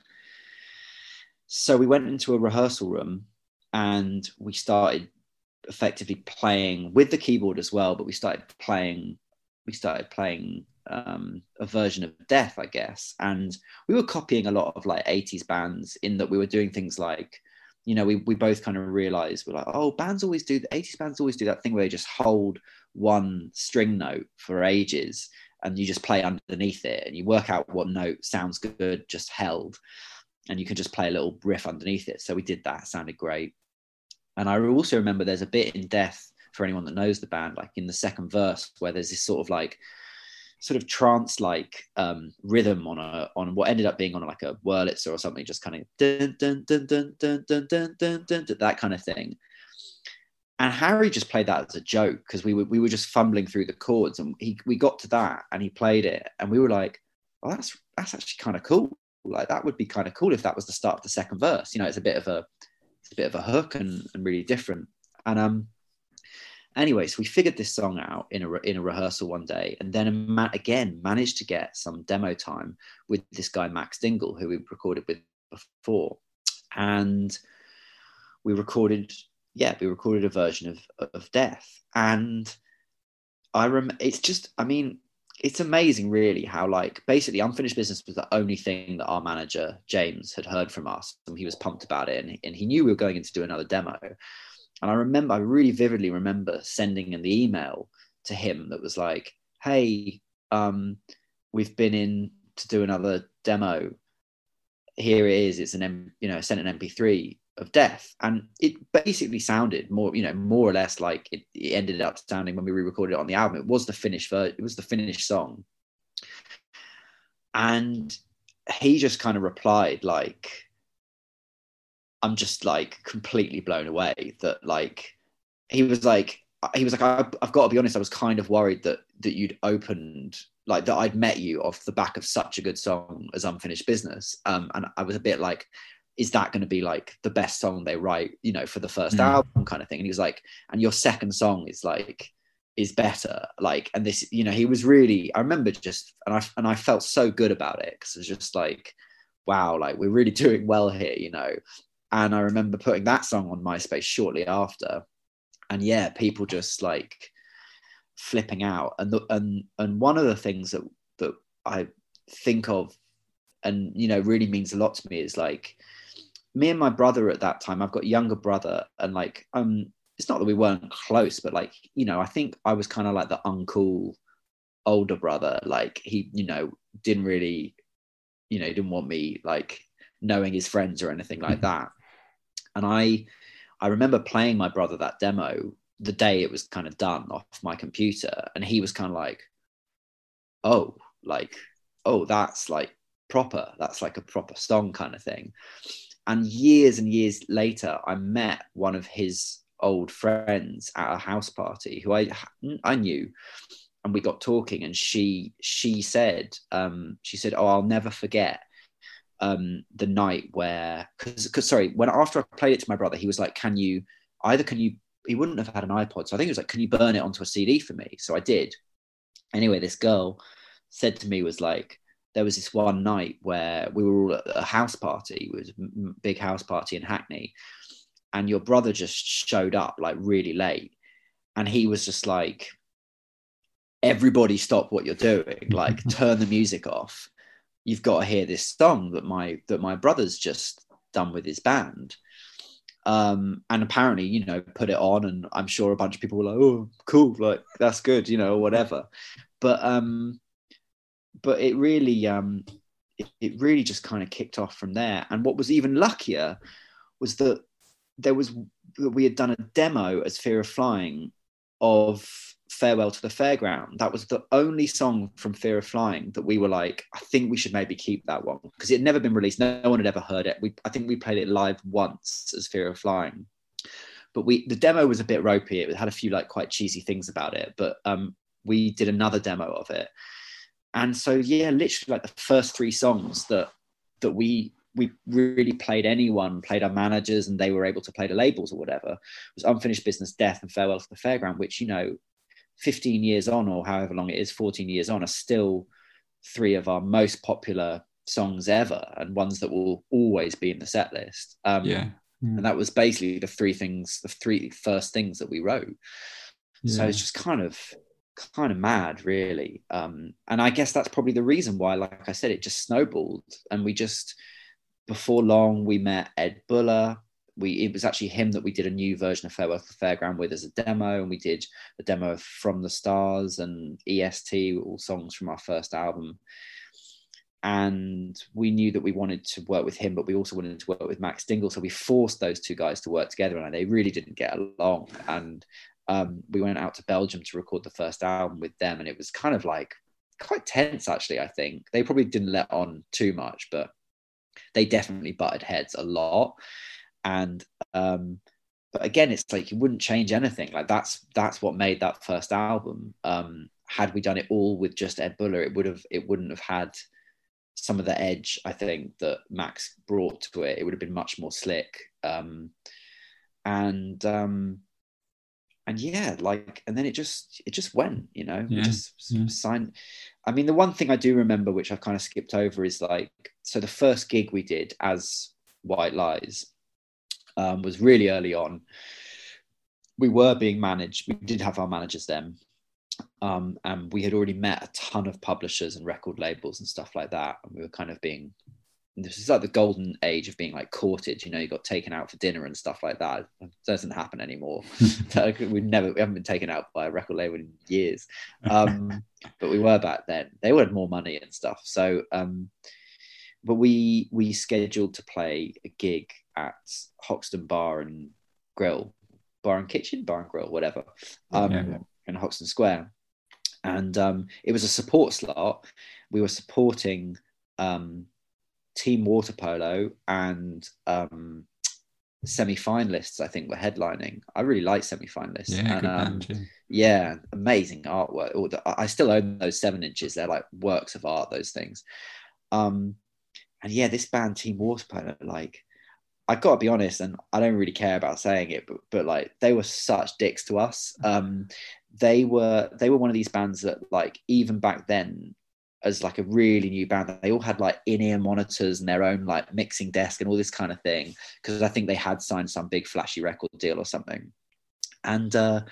so we went into a rehearsal room and we started effectively playing with the keyboard as well, but we started playing, we started playing um, a version of Death, I guess. And we were copying a lot of like eighties bands in that we were doing things like, you know, we, we both kind of realized we're like, oh, bands always do, the eighties bands always do that thing where they just hold one string note for ages and you just play underneath it and you work out what note sounds good, just held. And you can just play a little riff underneath it. So we did that, it sounded great. And I also remember there's a bit in Death, for anyone that knows the band, like in the second verse, where there's this sort of like, sort of trance-like um, rhythm on a on what ended up being on like a Wurlitzer or something, just kind of dun, dun, dun, dun, dun, dun, dun, dun, dun, that kind of thing. And Harry just played that as a joke because we were we were just fumbling through the chords, and he we got to that and he played it, and we were like, "Oh, that's that's actually kind of cool. Like that would be kind of cool if that was the start of the second verse. You know, it's a bit of a it's a bit of a hook and, and really different." And um. Anyway, so we figured this song out in a re- in a rehearsal one day, and then ma- again managed to get some demo time with this guy Max Dingle, who we recorded with before, and we recorded, yeah, we recorded a version of of Death. And I rem- it's just, I mean, it's amazing, really, how like basically Unfinished Business was the only thing that our manager James had heard from us, and he was pumped about it, and, and he knew we were going in to do another demo. And I remember, I really vividly remember sending in the email to him that was like, hey, um, we've been in to do another demo. Here it is. It's an, M, you know, sent an M P three of Death. And it basically sounded more, you know, more or less like it, it ended up sounding when we re-recorded it on the album. It was the finished ver- it was the finished song. And he just kind of replied like, I'm just like completely blown away that like, he was like, he was like, I, I've got to be honest, I was kind of worried that that you'd opened, like that I'd met you off the back of such a good song as Unfinished Business. Um, and I was a bit like, is that going to be like the best song they write, you know, for the first mm. album kind of thing? And he was like, and your second song is like, is better. Like, and this, you know, he was really, I remember just, and I, and I felt so good about it because it was just like, wow, like we're really doing well here, you know? And I remember putting that song on MySpace shortly after. And yeah, people just like flipping out. And the, and and one of the things that that I think of and, you know, really means a lot to me is like me and my brother at that time, I've got a younger brother, and like, um, it's not that we weren't close, but like, you know, I think I was kind of like the uncool older brother. Like he, you know, didn't really, you know, didn't want me like knowing his friends or anything like that. And I, I remember playing my brother that demo the day it was kind of done off my computer, and he was kind of like, oh, like, oh, that's like proper. That's like a proper song kind of thing. And years and years later, I met one of his old friends at a house party who I I knew, and we got talking, and she she said, um, she said, oh, I'll never forget um the night where, because because sorry when after I played it to my brother, he was like, can you either can you he wouldn't have had an iPod, so I think he was like, can you burn it onto a C D for me? So I did. Anyway, this girl said to me, was like, there was this one night where we were all at a house party, it was a big house party in Hackney, and your brother just showed up like really late, and he was just like, everybody stop what you're doing, like turn the music off, you've got to hear this song that my that my brother's just done with his band. Um, and apparently, you know, put it on, and I'm sure a bunch of people were like, oh, cool, like that's good, you know, or whatever. But um, but it really um, it, it really just kind of kicked off from there. And what was even luckier was that there was that we had done a demo as Fear of Flying of Farewell to the Fairground. That was the only song from Fear of Flying that we were like, I think we should maybe keep that one, because it had never been released. No one had ever heard it. We, I think we played it live once as Fear of Flying, but we the demo was a bit ropey. It had a few like quite cheesy things about it, but um, we did another demo of it. And so, yeah, literally like the first three songs that that we we really played anyone, played our managers, and they were able to play the labels or whatever, was Unfinished Business, Death, and Farewell to the Fairground, which, you know, fifteen years on, or however long it is, fourteen years on, are still three of our most popular songs ever, and ones that will always be in the set list. Um, yeah. Mm. And that was basically the three things, the three first things that we wrote. Yeah. So it's just kind of, kind of mad, really. Um, and I guess that's probably the reason why, like I said, it just snowballed. And we just, before long, we met Ed Buller. We, it was actually him that we did a new version of Farewell to the Fairground with as a demo, and we did a demo of From the Stars and E S T, all songs from our first album. And we knew that we wanted to work with him, but we also wanted to work with Max Dingle, so we forced those two guys to work together, and they really didn't get along. And um, we went out to Belgium to record the first album with them, and it was kind of like quite tense, actually. I think they probably didn't let on too much, but they definitely butted heads a lot. And um but again, it's like you wouldn't change anything. Like that's that's what made that first album. Um had we done it all with just Ed Buller, it would have it wouldn't have had some of the edge, I think, that Max brought to it. It would have been much more slick. Um and um and yeah, like, and then it just it just went, you know, yeah. just yeah. signed. I mean, the one thing I do remember, which I've kind of skipped over, is like, so the first gig we did as White Lies um, was really early on. We were being managed. We did have our managers then. Um, and we had already met a ton of publishers and record labels and stuff like that. And we were kind of being, this is like the golden age of being like courted, you know, you got taken out for dinner and stuff like that. It doesn't happen anymore. We've never, we haven't been taken out by a record label in years. Um, but we were back then. They wanted more money and stuff. So, um, but we, we scheduled to play a gig at Hoxton Bar and Grill, Bar and Kitchen, Bar and Grill, whatever, um, yeah, yeah. in Hoxton Square. And um, it was a support slot. We were supporting um, Team Water Polo and um, semi-finalists, I think, were headlining. I really like semi-finalists. Yeah, and, good um, band, yeah. yeah, amazing artwork. I still own those seven inches. They're like works of art, those things. Um, and yeah, this band, Team Water Polo, like, I got to be honest, and I don't really care about saying it, but, but like, they were such dicks to us. Um, they were they were one of these bands that, like, even back then, as like a really new band, they all had like in-ear monitors and their own like mixing desk and all this kind of thing, because I think they had signed some big flashy record deal or something. And uh,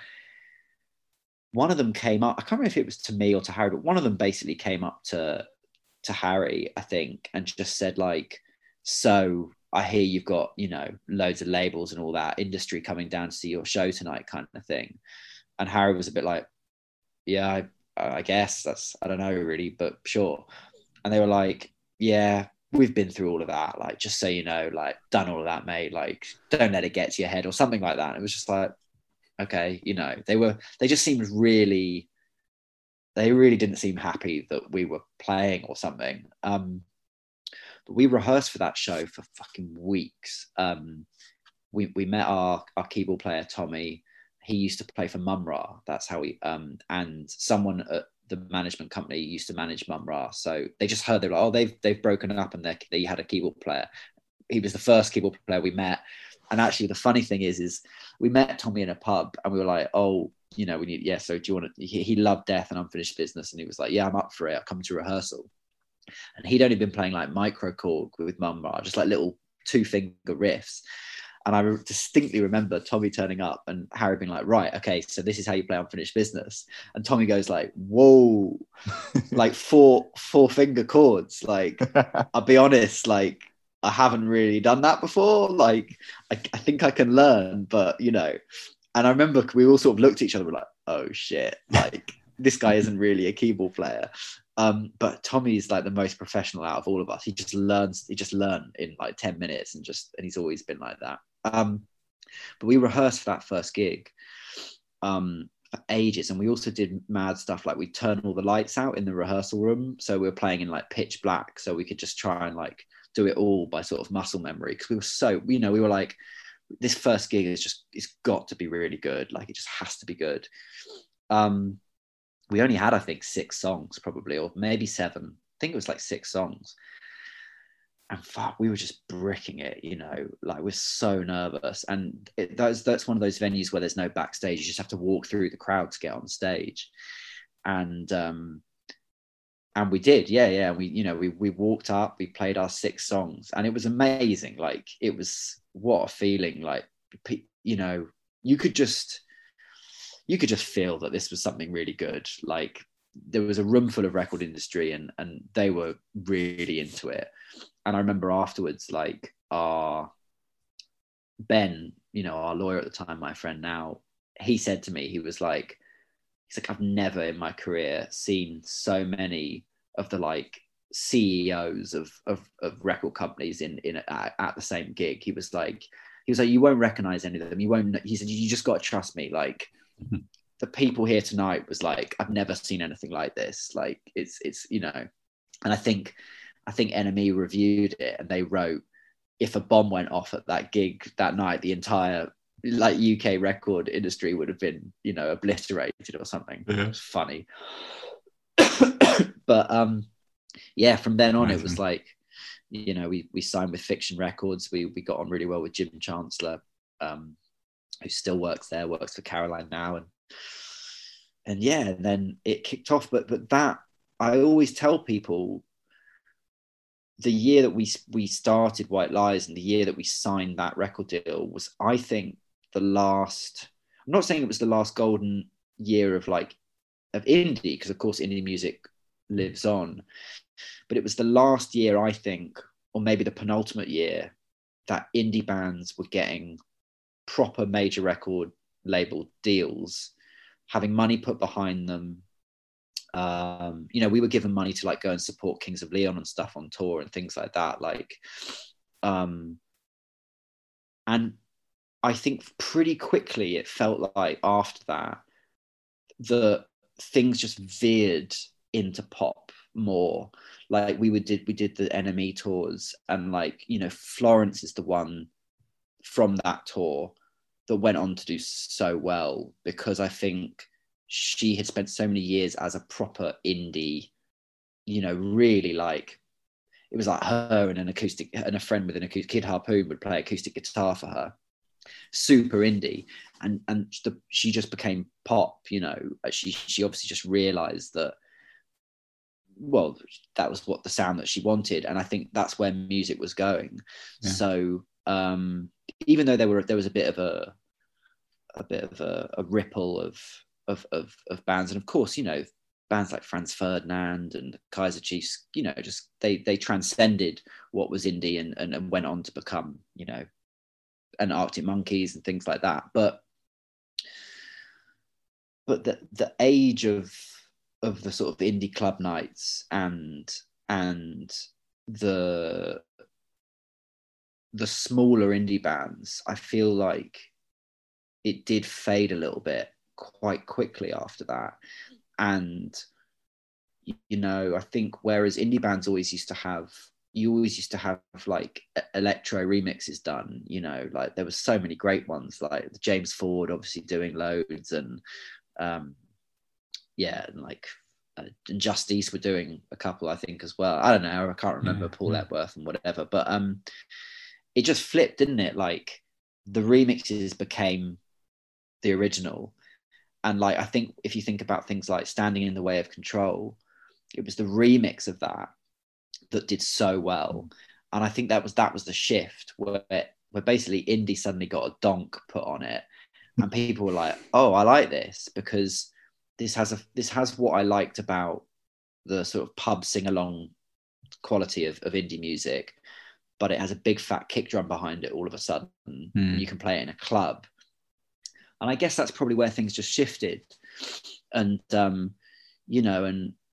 one of them came up, I can't remember if it was to me or to Harry, but one of them basically came up to to Harry, I think, and just said like, so I hear you've got, you know, loads of labels and all that industry coming down to see your show tonight, kind of thing. And Harry was a bit like, yeah, I, I guess that's, I don't know really, but sure. And they were like, yeah, we've been through all of that. Like, just so you know, like, done all of that, mate. Like, don't let it get to your head or something like that. And it was just like, okay, you know, they were, they just seemed really, they really didn't seem happy that we were playing or something. Um, but we rehearsed for that show for fucking weeks. Um, we, we met our, our keyboard player, Tommy. He used to play for Mumra. That's how we, um, and someone at the management company used to manage Mumra. So they just heard, they were like, oh, they've, they've broken up and they had a keyboard player. He was the first keyboard player we met. And actually the funny thing is, is we met Tommy in a pub and we were like, oh, you know, we need, yeah. So do you want to, he, he loved Death and Unfinished Business. And he was like, yeah, I'm up for it. I'll come to rehearsal. And he'd only been playing like micro chord with Mumra, just like little two finger riffs. And I distinctly remember Tommy turning up and Harry being like, right, okay, so this is how you play Unfinished Business. And Tommy goes like, whoa, like four, four finger chords. Like, I'll be honest, like, I haven't really done that before. Like, I, I think I can learn, but you know. And I remember we all sort of looked at each other, we're like, oh shit, like this guy isn't really a keyboard player. Um, but Tommy's like the most professional out of all of us. He just learns, he just learned in like ten minutes and just, and he's always been like that. Um, but we rehearsed for that first gig um, for ages. And we also did mad stuff. Like we turned all the lights out in the rehearsal room. So we were playing in like pitch black. So we could just try and like do it all by sort of muscle memory. Cause we were so, you know, we were like, this first gig is just, it's got to be really good. Like it just has to be good. Um, we only had, I think, six songs probably, or maybe seven. I think it was like six songs. And fuck, we were just bricking it, you know, like we're so nervous. And it, that's, that's one of those venues where there's no backstage. You just have to walk through the crowd to get on stage. And, um, and we did, yeah, yeah. We, you know, we, we walked up, we played our six songs and it was amazing. Like it was, what a feeling. Like, you know, you could just, you could just feel that this was something really good. Like there was a room full of record industry and, and they were really into it. And I remember afterwards, like our Ben, you know, our lawyer at the time, my friend now, he said to me, he was like, he's like, I've never in my career seen so many of the like C E Os of, of, of record companies in, in at, at the same gig. He was like, he was like, you won't recognize any of them. You won't, he said, you just got to trust me. Like, the people here tonight was like, I've never seen anything like this. Like it's, it's, you know, and I think, I think N M E reviewed it and they wrote, if a bomb went off at that gig that night, the entire like U K record industry would have been, you know, obliterated or something. Yeah. It was funny. But um, yeah, from then on, Amazing. It was like, you know, we, we signed with Fiction Records. We, we got on really well with Jim Chancellor, um, who still works there, works for Caroline now. And, and yeah, and then it kicked off. But, but that, I always tell people, the year that we, we started White Lies and the year that we signed that record deal was, I think, the last, I'm not saying it was the last golden year of like, of indie, because of course indie music lives on, but it was the last year, I think, or maybe the penultimate year, that indie bands were getting proper major record label deals, having money put behind them. Um, you know, we were given money to like go and support Kings of Leon and stuff on tour and things like that. Like, um, and I think pretty quickly it felt like after that, the things just veered into pop more. Like we would did we did the N M E tours, and like, you know, Florence is the one from that tour that went on to do so well, because I think she had spent so many years as a proper indie, you know, really like, it was like her and an acoustic, and a friend with an acoustic, Kid Harpoon would play acoustic guitar for her, super indie, and and the, she just became pop, you know. She she obviously just realized that, well, that was what the sound that she wanted, and I think that's where music was going. Yeah. So um, even though there were there was a bit of a a bit of a, a ripple of, of of of bands, and of course, you know, bands like Franz Ferdinand and Kaiser Chiefs, you know, just they they transcended what was indie and, and, and went on to become, you know, and Arctic Monkeys and things like that. But but the the age of of the sort of indie club nights and and the the smaller indie bands, I feel like it did fade a little bit quite quickly after that. And you know, I think whereas indie bands always used to have you always used to have like electro remixes done, you know, like there was so many great ones, like James Ford obviously doing loads, and um yeah, and like uh, and Justice were doing a couple, I think, as well. I don't know, I can't remember. Yeah, Paul yeah. Epworth and whatever, but um it just flipped, didn't it? Like the remixes became the original. And like I think if you think about things like Standing in the Way of Control, it was the remix of that that did so well. And I think that was that was the shift where where basically indie suddenly got a donk put on it, and people were like, oh, I like this because this has a this has what I liked about the sort of pub sing-along quality of, of indie music, but it has a big fat kick drum behind it all of a sudden. Mm. And you can play it in a club. And I guess that's probably where things just shifted. And um, you know, and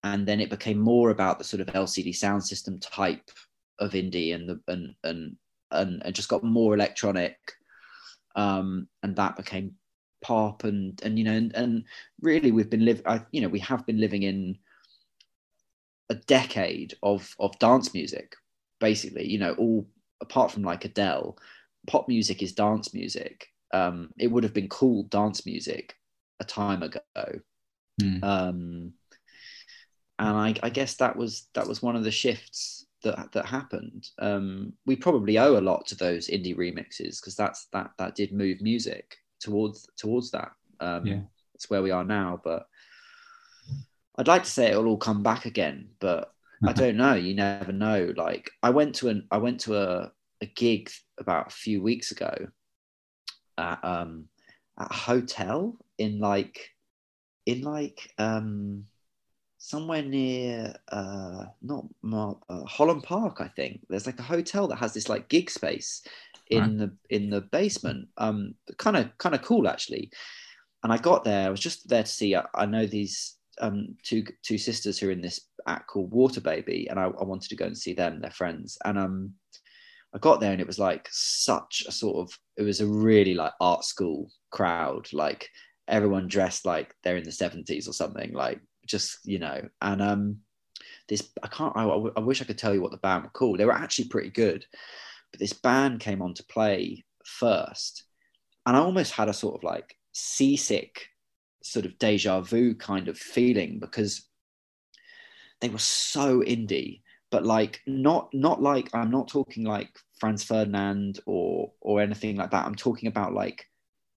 and then it became more about the sort of L C D sound system type of indie, and the and and and, and just got more electronic, um, and that became pop, and and you know, and, and really we've been live, I you know, we have been living in a decade of of dance music, basically. You know, all apart from like Adele, pop music is dance music. Um, it would have been called dance music a time ago. Mm. Um, and I, I guess that was that was one of the shifts that that happened. Um, we probably owe a lot to those indie remixes, because that's that that did move music towards towards that. Um, yeah. It's where we are now, but I'd like to say it'll all come back again, but I don't know. You never know. Like I went to an I went to a, a gig about a few weeks ago at um at a hotel in like in like um somewhere near uh not uh, Holland Park, I think. There's like a hotel that has this like gig space in right. the in the basement. Um, kind of kind of cool actually. And I got there. I was just there to see. I, I know these. Um, two two sisters who are in this act called Water Baby, and I, I wanted to go and see them. They're friends, and um, I got there and it was like such a sort of, it was a really like art school crowd, like everyone dressed like they're in the seventies or something, like just, you know, and um, this I can't I, I wish I could tell you what the band were called. They were actually pretty good, but this band came on to play first, and I almost had a sort of like seasick sort of deja vu kind of feeling, because they were so indie, but like not not like, I'm not talking like Franz Ferdinand or or anything like that. I'm talking about like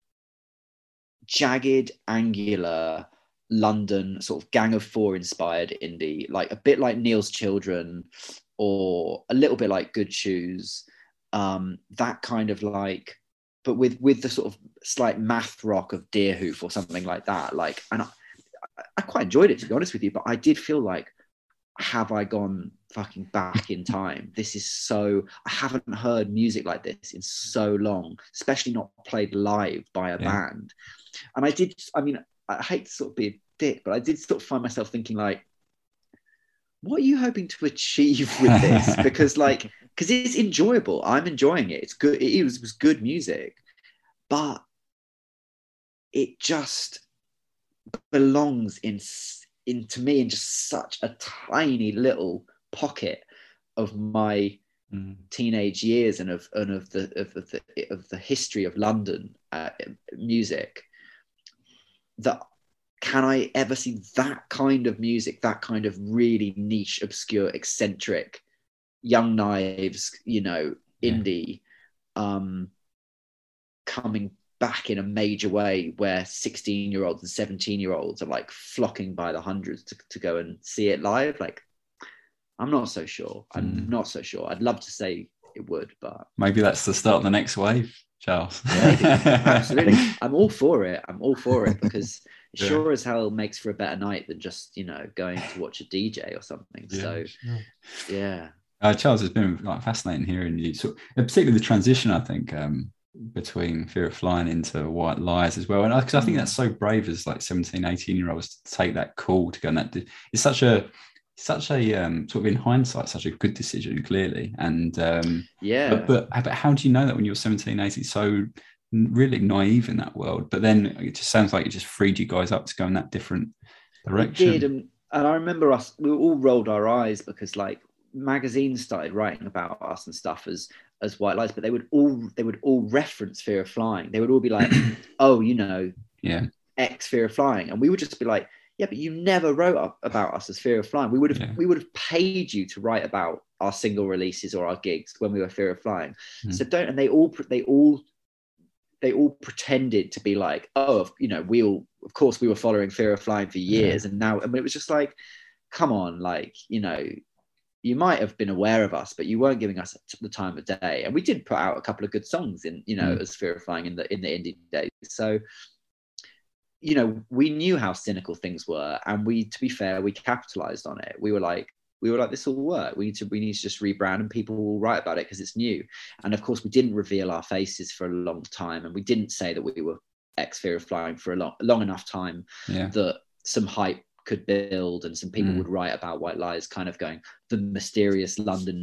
jagged, angular London sort of Gang of Four inspired indie, like a bit like Neil's Children or a little bit like Good Shoes, um, that kind of like, but with with the sort of slight math rock of Deerhoof or something like that. Like, and I, I quite enjoyed it, to be honest with you, but I did feel like, have I gone fucking back in time? This is so, I haven't heard music like this in so long, especially not played live by a yeah. band. And I did, I mean, I hate to sort of be a dick, but I did sort of find myself thinking like, what are you hoping to achieve with this? Because like, because it's enjoyable. I'm enjoying it. It's good. It was, it was good music, but it just belongs in, in to me in just such a tiny little pocket of my mm. teenage years and of and of the of, of the of the history of London uh, music. That can I ever see that kind of music, that kind of really niche, obscure, eccentric, Young Knives, you know, indie, yeah. um, coming back in a major way, where sixteen year olds and seventeen year olds are like flocking by the hundreds to, to go and see it live? Like, I'm not so sure. I'm mm. not so sure. I'd love to say it would, but maybe that's the start of the next wave, Charles. Maybe, absolutely. I'm all for it. I'm all for it, because it yeah. sure as hell makes for a better night than just, you know, going to watch a D J or something. Yeah, so, sure. yeah. Uh, Charles, it's been like fascinating hearing you, so, particularly the transition, I think, um, between Fear of Flying into White Lies as well. And because I, I think that's so brave as like seventeen, eighteen year olds to take that call to go, and that it's such a, such a um, sort of, in hindsight, such a good decision, clearly. And um, yeah, but, but but how do you know that when you were seventeen, eighteen, so really naive in that world? But then it just sounds like it just freed you guys up to go in that different direction. It did, and, and I remember us, we all rolled our eyes, because like magazines started writing about us and stuff as as White Lies, but they would all they would all reference Fear of Flying. They would all be like, oh, you know, yeah, X Fear of Flying, and we would just be like, yeah, but you never wrote up about us as Fear of Flying. We would have yeah. we would have paid you to write about our single releases or our gigs when we were Fear of Flying. Mm. So don't, and they all they all they all pretended to be like, oh, you know, we all, of course, we were following Fear of Flying for years, yeah. and now, I mean, it was just like, come on, like, you know, you might have been aware of us, but you weren't giving us the time of day. And we did put out a couple of good songs in, you know, mm. as Fear of Flying in the in the indie days. So, you know, we knew how cynical things were, and we, to be fair, we capitalized on it. We were like, we were like, this will work. We need to, we need to just rebrand, and people will write about it because it's new. And of course, we didn't reveal our faces for a long time, and we didn't say that we were ex Fear of Flying for a long, long enough time yeah. that some hype could build, and some people Mm. would write about White Lies, kind of going the mysterious London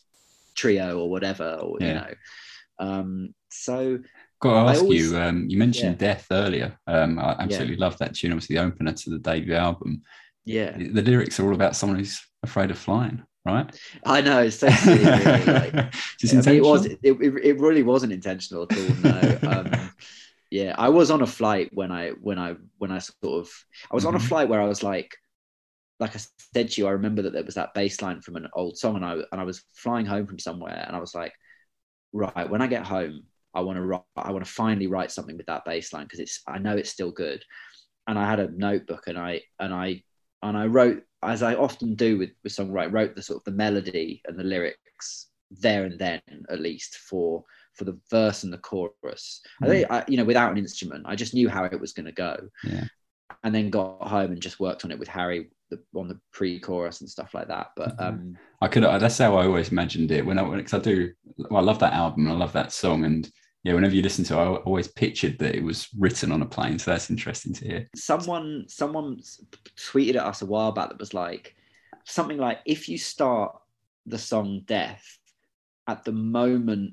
trio or whatever, or Yeah. you know. Um, so Got to I ask always- you, um, you mentioned yeah. Death earlier. Um, I absolutely love that tune, obviously the opener to the debut album. yeah, The lyrics are all about someone who's afraid of flying, right? I know, it's so silly, really. Like, Just I mean, it was intentional? it, it, it really wasn't intentional at all. No. Um, yeah, I was on a flight when I when I when I sort of I was on a Mhm. flight where I was like, like I said to you, I remember that there was that bass line from an old song, and I and I was flying home from somewhere, and I was like, right, when I get home, I want to write, I want to finally write something with that bass line, because it's I know it's still good. And I had a notebook, and I and I and I wrote, as I often do with with songwriting, wrote the sort of the melody and the lyrics there and then, at least for for the verse and the chorus. I think, I, you know, without an instrument, I just knew how it was going to go. Yeah. And then got home and just worked on it with Harry the, on the pre-chorus and stuff like that. But Yeah. um, I could. That's how I always imagined it when I because I do. Well, I love that album. And I love that song, and yeah, whenever you listen to it, I always pictured that it was written on a plane. So that's interesting to hear. someone someone tweeted at us a while back that was like something like, if you start the song Death at the moment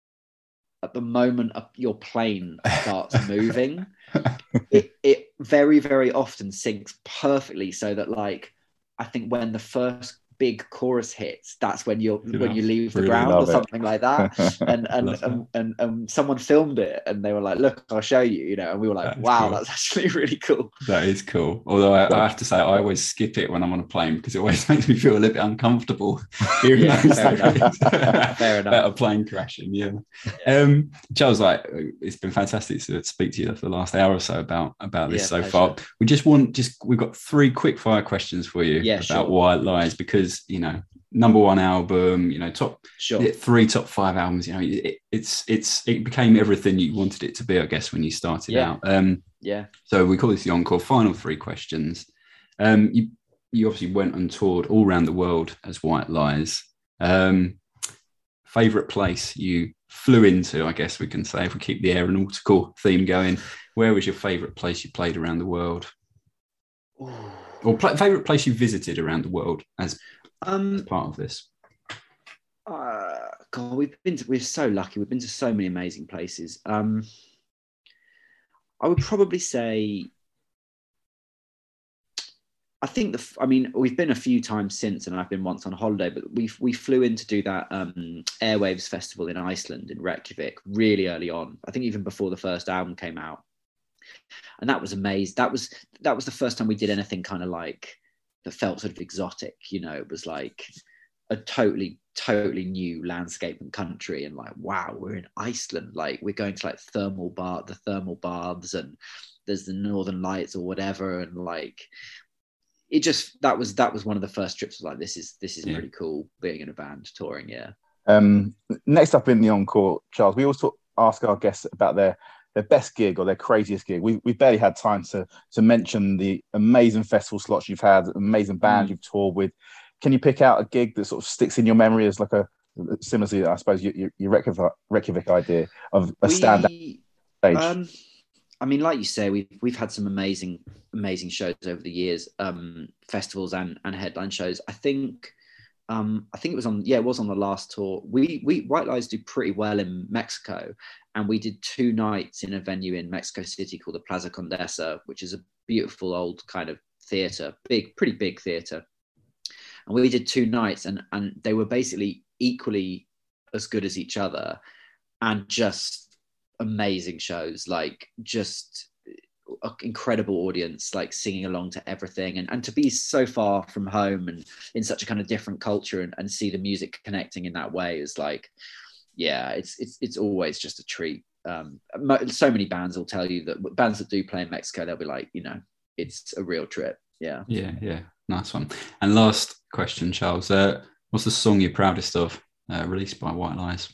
at the moment your plane starts moving, it, it very very often syncs perfectly, so that like I think when the first big chorus hits, that's when you're You when know, you leave the really ground or love it. something like that. And and Love that. and, and and someone filmed it, and they were like, look, I'll show you, you know, and we were like, That is wow, cool. that's actually really cool. That is cool. Although I, I have to say, I always skip it when I'm on a plane because it always makes me feel a little bit uncomfortable hearing Yeah, those fair enough. lyrics Fair about enough. a plane crashing. Yeah. Um, Charles, like it's been fantastic to speak to you for the last hour or so about about this Yeah, so pleasure. far. We just want just we've got three quick fire questions for you Yeah, about sure. White Lies, because you know, number one album, you know, top Sure. yeah, three top five albums, you know, it, it's it's it became everything you wanted it to be, I guess, when you started Yeah. out. Um, Yeah. so we call this the encore. Final three questions. Um, you you obviously went and toured all around the world as White Lies. Um, favorite place you flew into, I guess we can say, if we keep the aeronautical theme going. Where was your favorite place you played around the world, Ooh. or pl- favorite place you visited around the world as Um. part of this? Uh, God, we've been to, we're so lucky. We've been to so many amazing places. Um. I would probably say. I think the. I mean, we've been a few times since, and I've been once on holiday. But we we flew in to do that um, Airwaves Festival in Iceland, in Reykjavik, really early on. I think even before the first album came out, and that was amazing. That was that was the first time we did anything kind of like that felt sort of exotic. You know, it was like a totally totally new landscape and country, and like, wow, we're in Iceland. Like, we're going to like thermal bath, the thermal baths, and there's the Northern Lights or whatever, and like. It just that was that was one of the first trips. Like, this is this is Yeah. pretty cool being in a band touring. Yeah. Um, next up in the encore, Charles, we always talk, ask our guests about their their best gig or their craziest gig. We we barely had time to to mention the amazing festival slots you've had, amazing bands Mm. you've toured with. Can you pick out a gig that sort of sticks in your memory as like a similar to, I suppose, your, your, your Reykjavik, Reykjavik idea of a standout We, stage? um, I mean, like you say, we've we've had some amazing amazing shows over the years, um, festivals and and headline shows. I think. Um, I think it was on, yeah, it was on the last tour. We, we White Lies do pretty well in Mexico, and we did two nights in a venue in Mexico City called the Plaza Condesa, which is a beautiful old kind of theatre, big, pretty big theatre. And we did two nights, and and they were basically equally as good as each other, and just amazing shows, like just an incredible audience, like singing along to everything, and, and to be so far from home and in such a kind of different culture, and, and see the music connecting in that way is like, yeah, it's it's it's always just a treat. Um, mo- so many bands will tell you that bands that do play in Mexico, they'll be like, you know, it's a real trip. Yeah. Yeah, yeah, nice one. And last question, Charles. Uh, what's the song you're proudest of, uh, released by White Lies?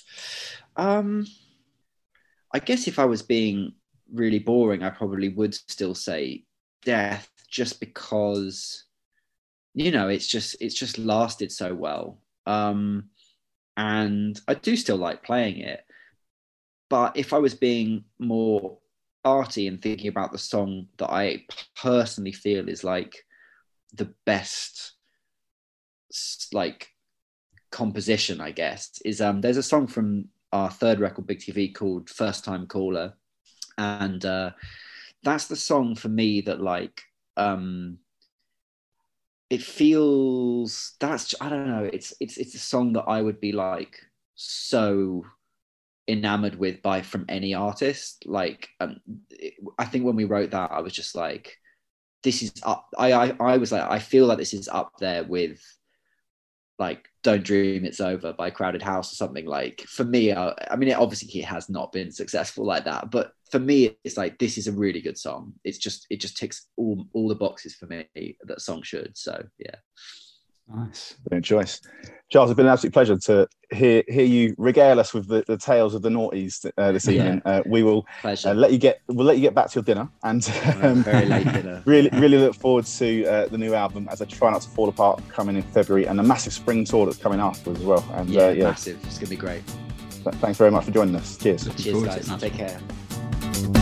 Um, I guess if I was being really boring, I probably would still say Death, just because, you know, it's just it's just lasted so well. Um, and I do still like playing it. But if I was being more arty and thinking about the song that I personally feel is like the best like composition, I guess, is um there's a song from our third record, Big T V, called First Time Caller, and uh that's the song for me that like um it feels that's I don't know it's it's it's a song that I would be like so enamored with by from any artist. Like um, it, I think when we wrote that, I was just like, this is up I, I I was like I feel like this is up there with like Don't Dream It's Over by Crowded House or something. Like for me, I, I mean it, obviously it has not been successful like that, but for me it's like this is a really good song. It's just it just ticks all all the boxes for me that a song should. So yeah. Nice. Brilliant choice. Charles, it's been an absolute pleasure to hear hear you regale us with the, the tales of the noughties uh, this evening. Yeah. Uh, we will uh, let you get we'll let you get back to your dinner, and um, very late dinner. really really look forward to uh, the new album As I Try Not to Fall Apart coming in February, and the massive spring tour that's coming after as well. And yeah, uh, yeah. massive. It's gonna be great. Thanks very much for joining us. Cheers. Cheers, guys. Take care.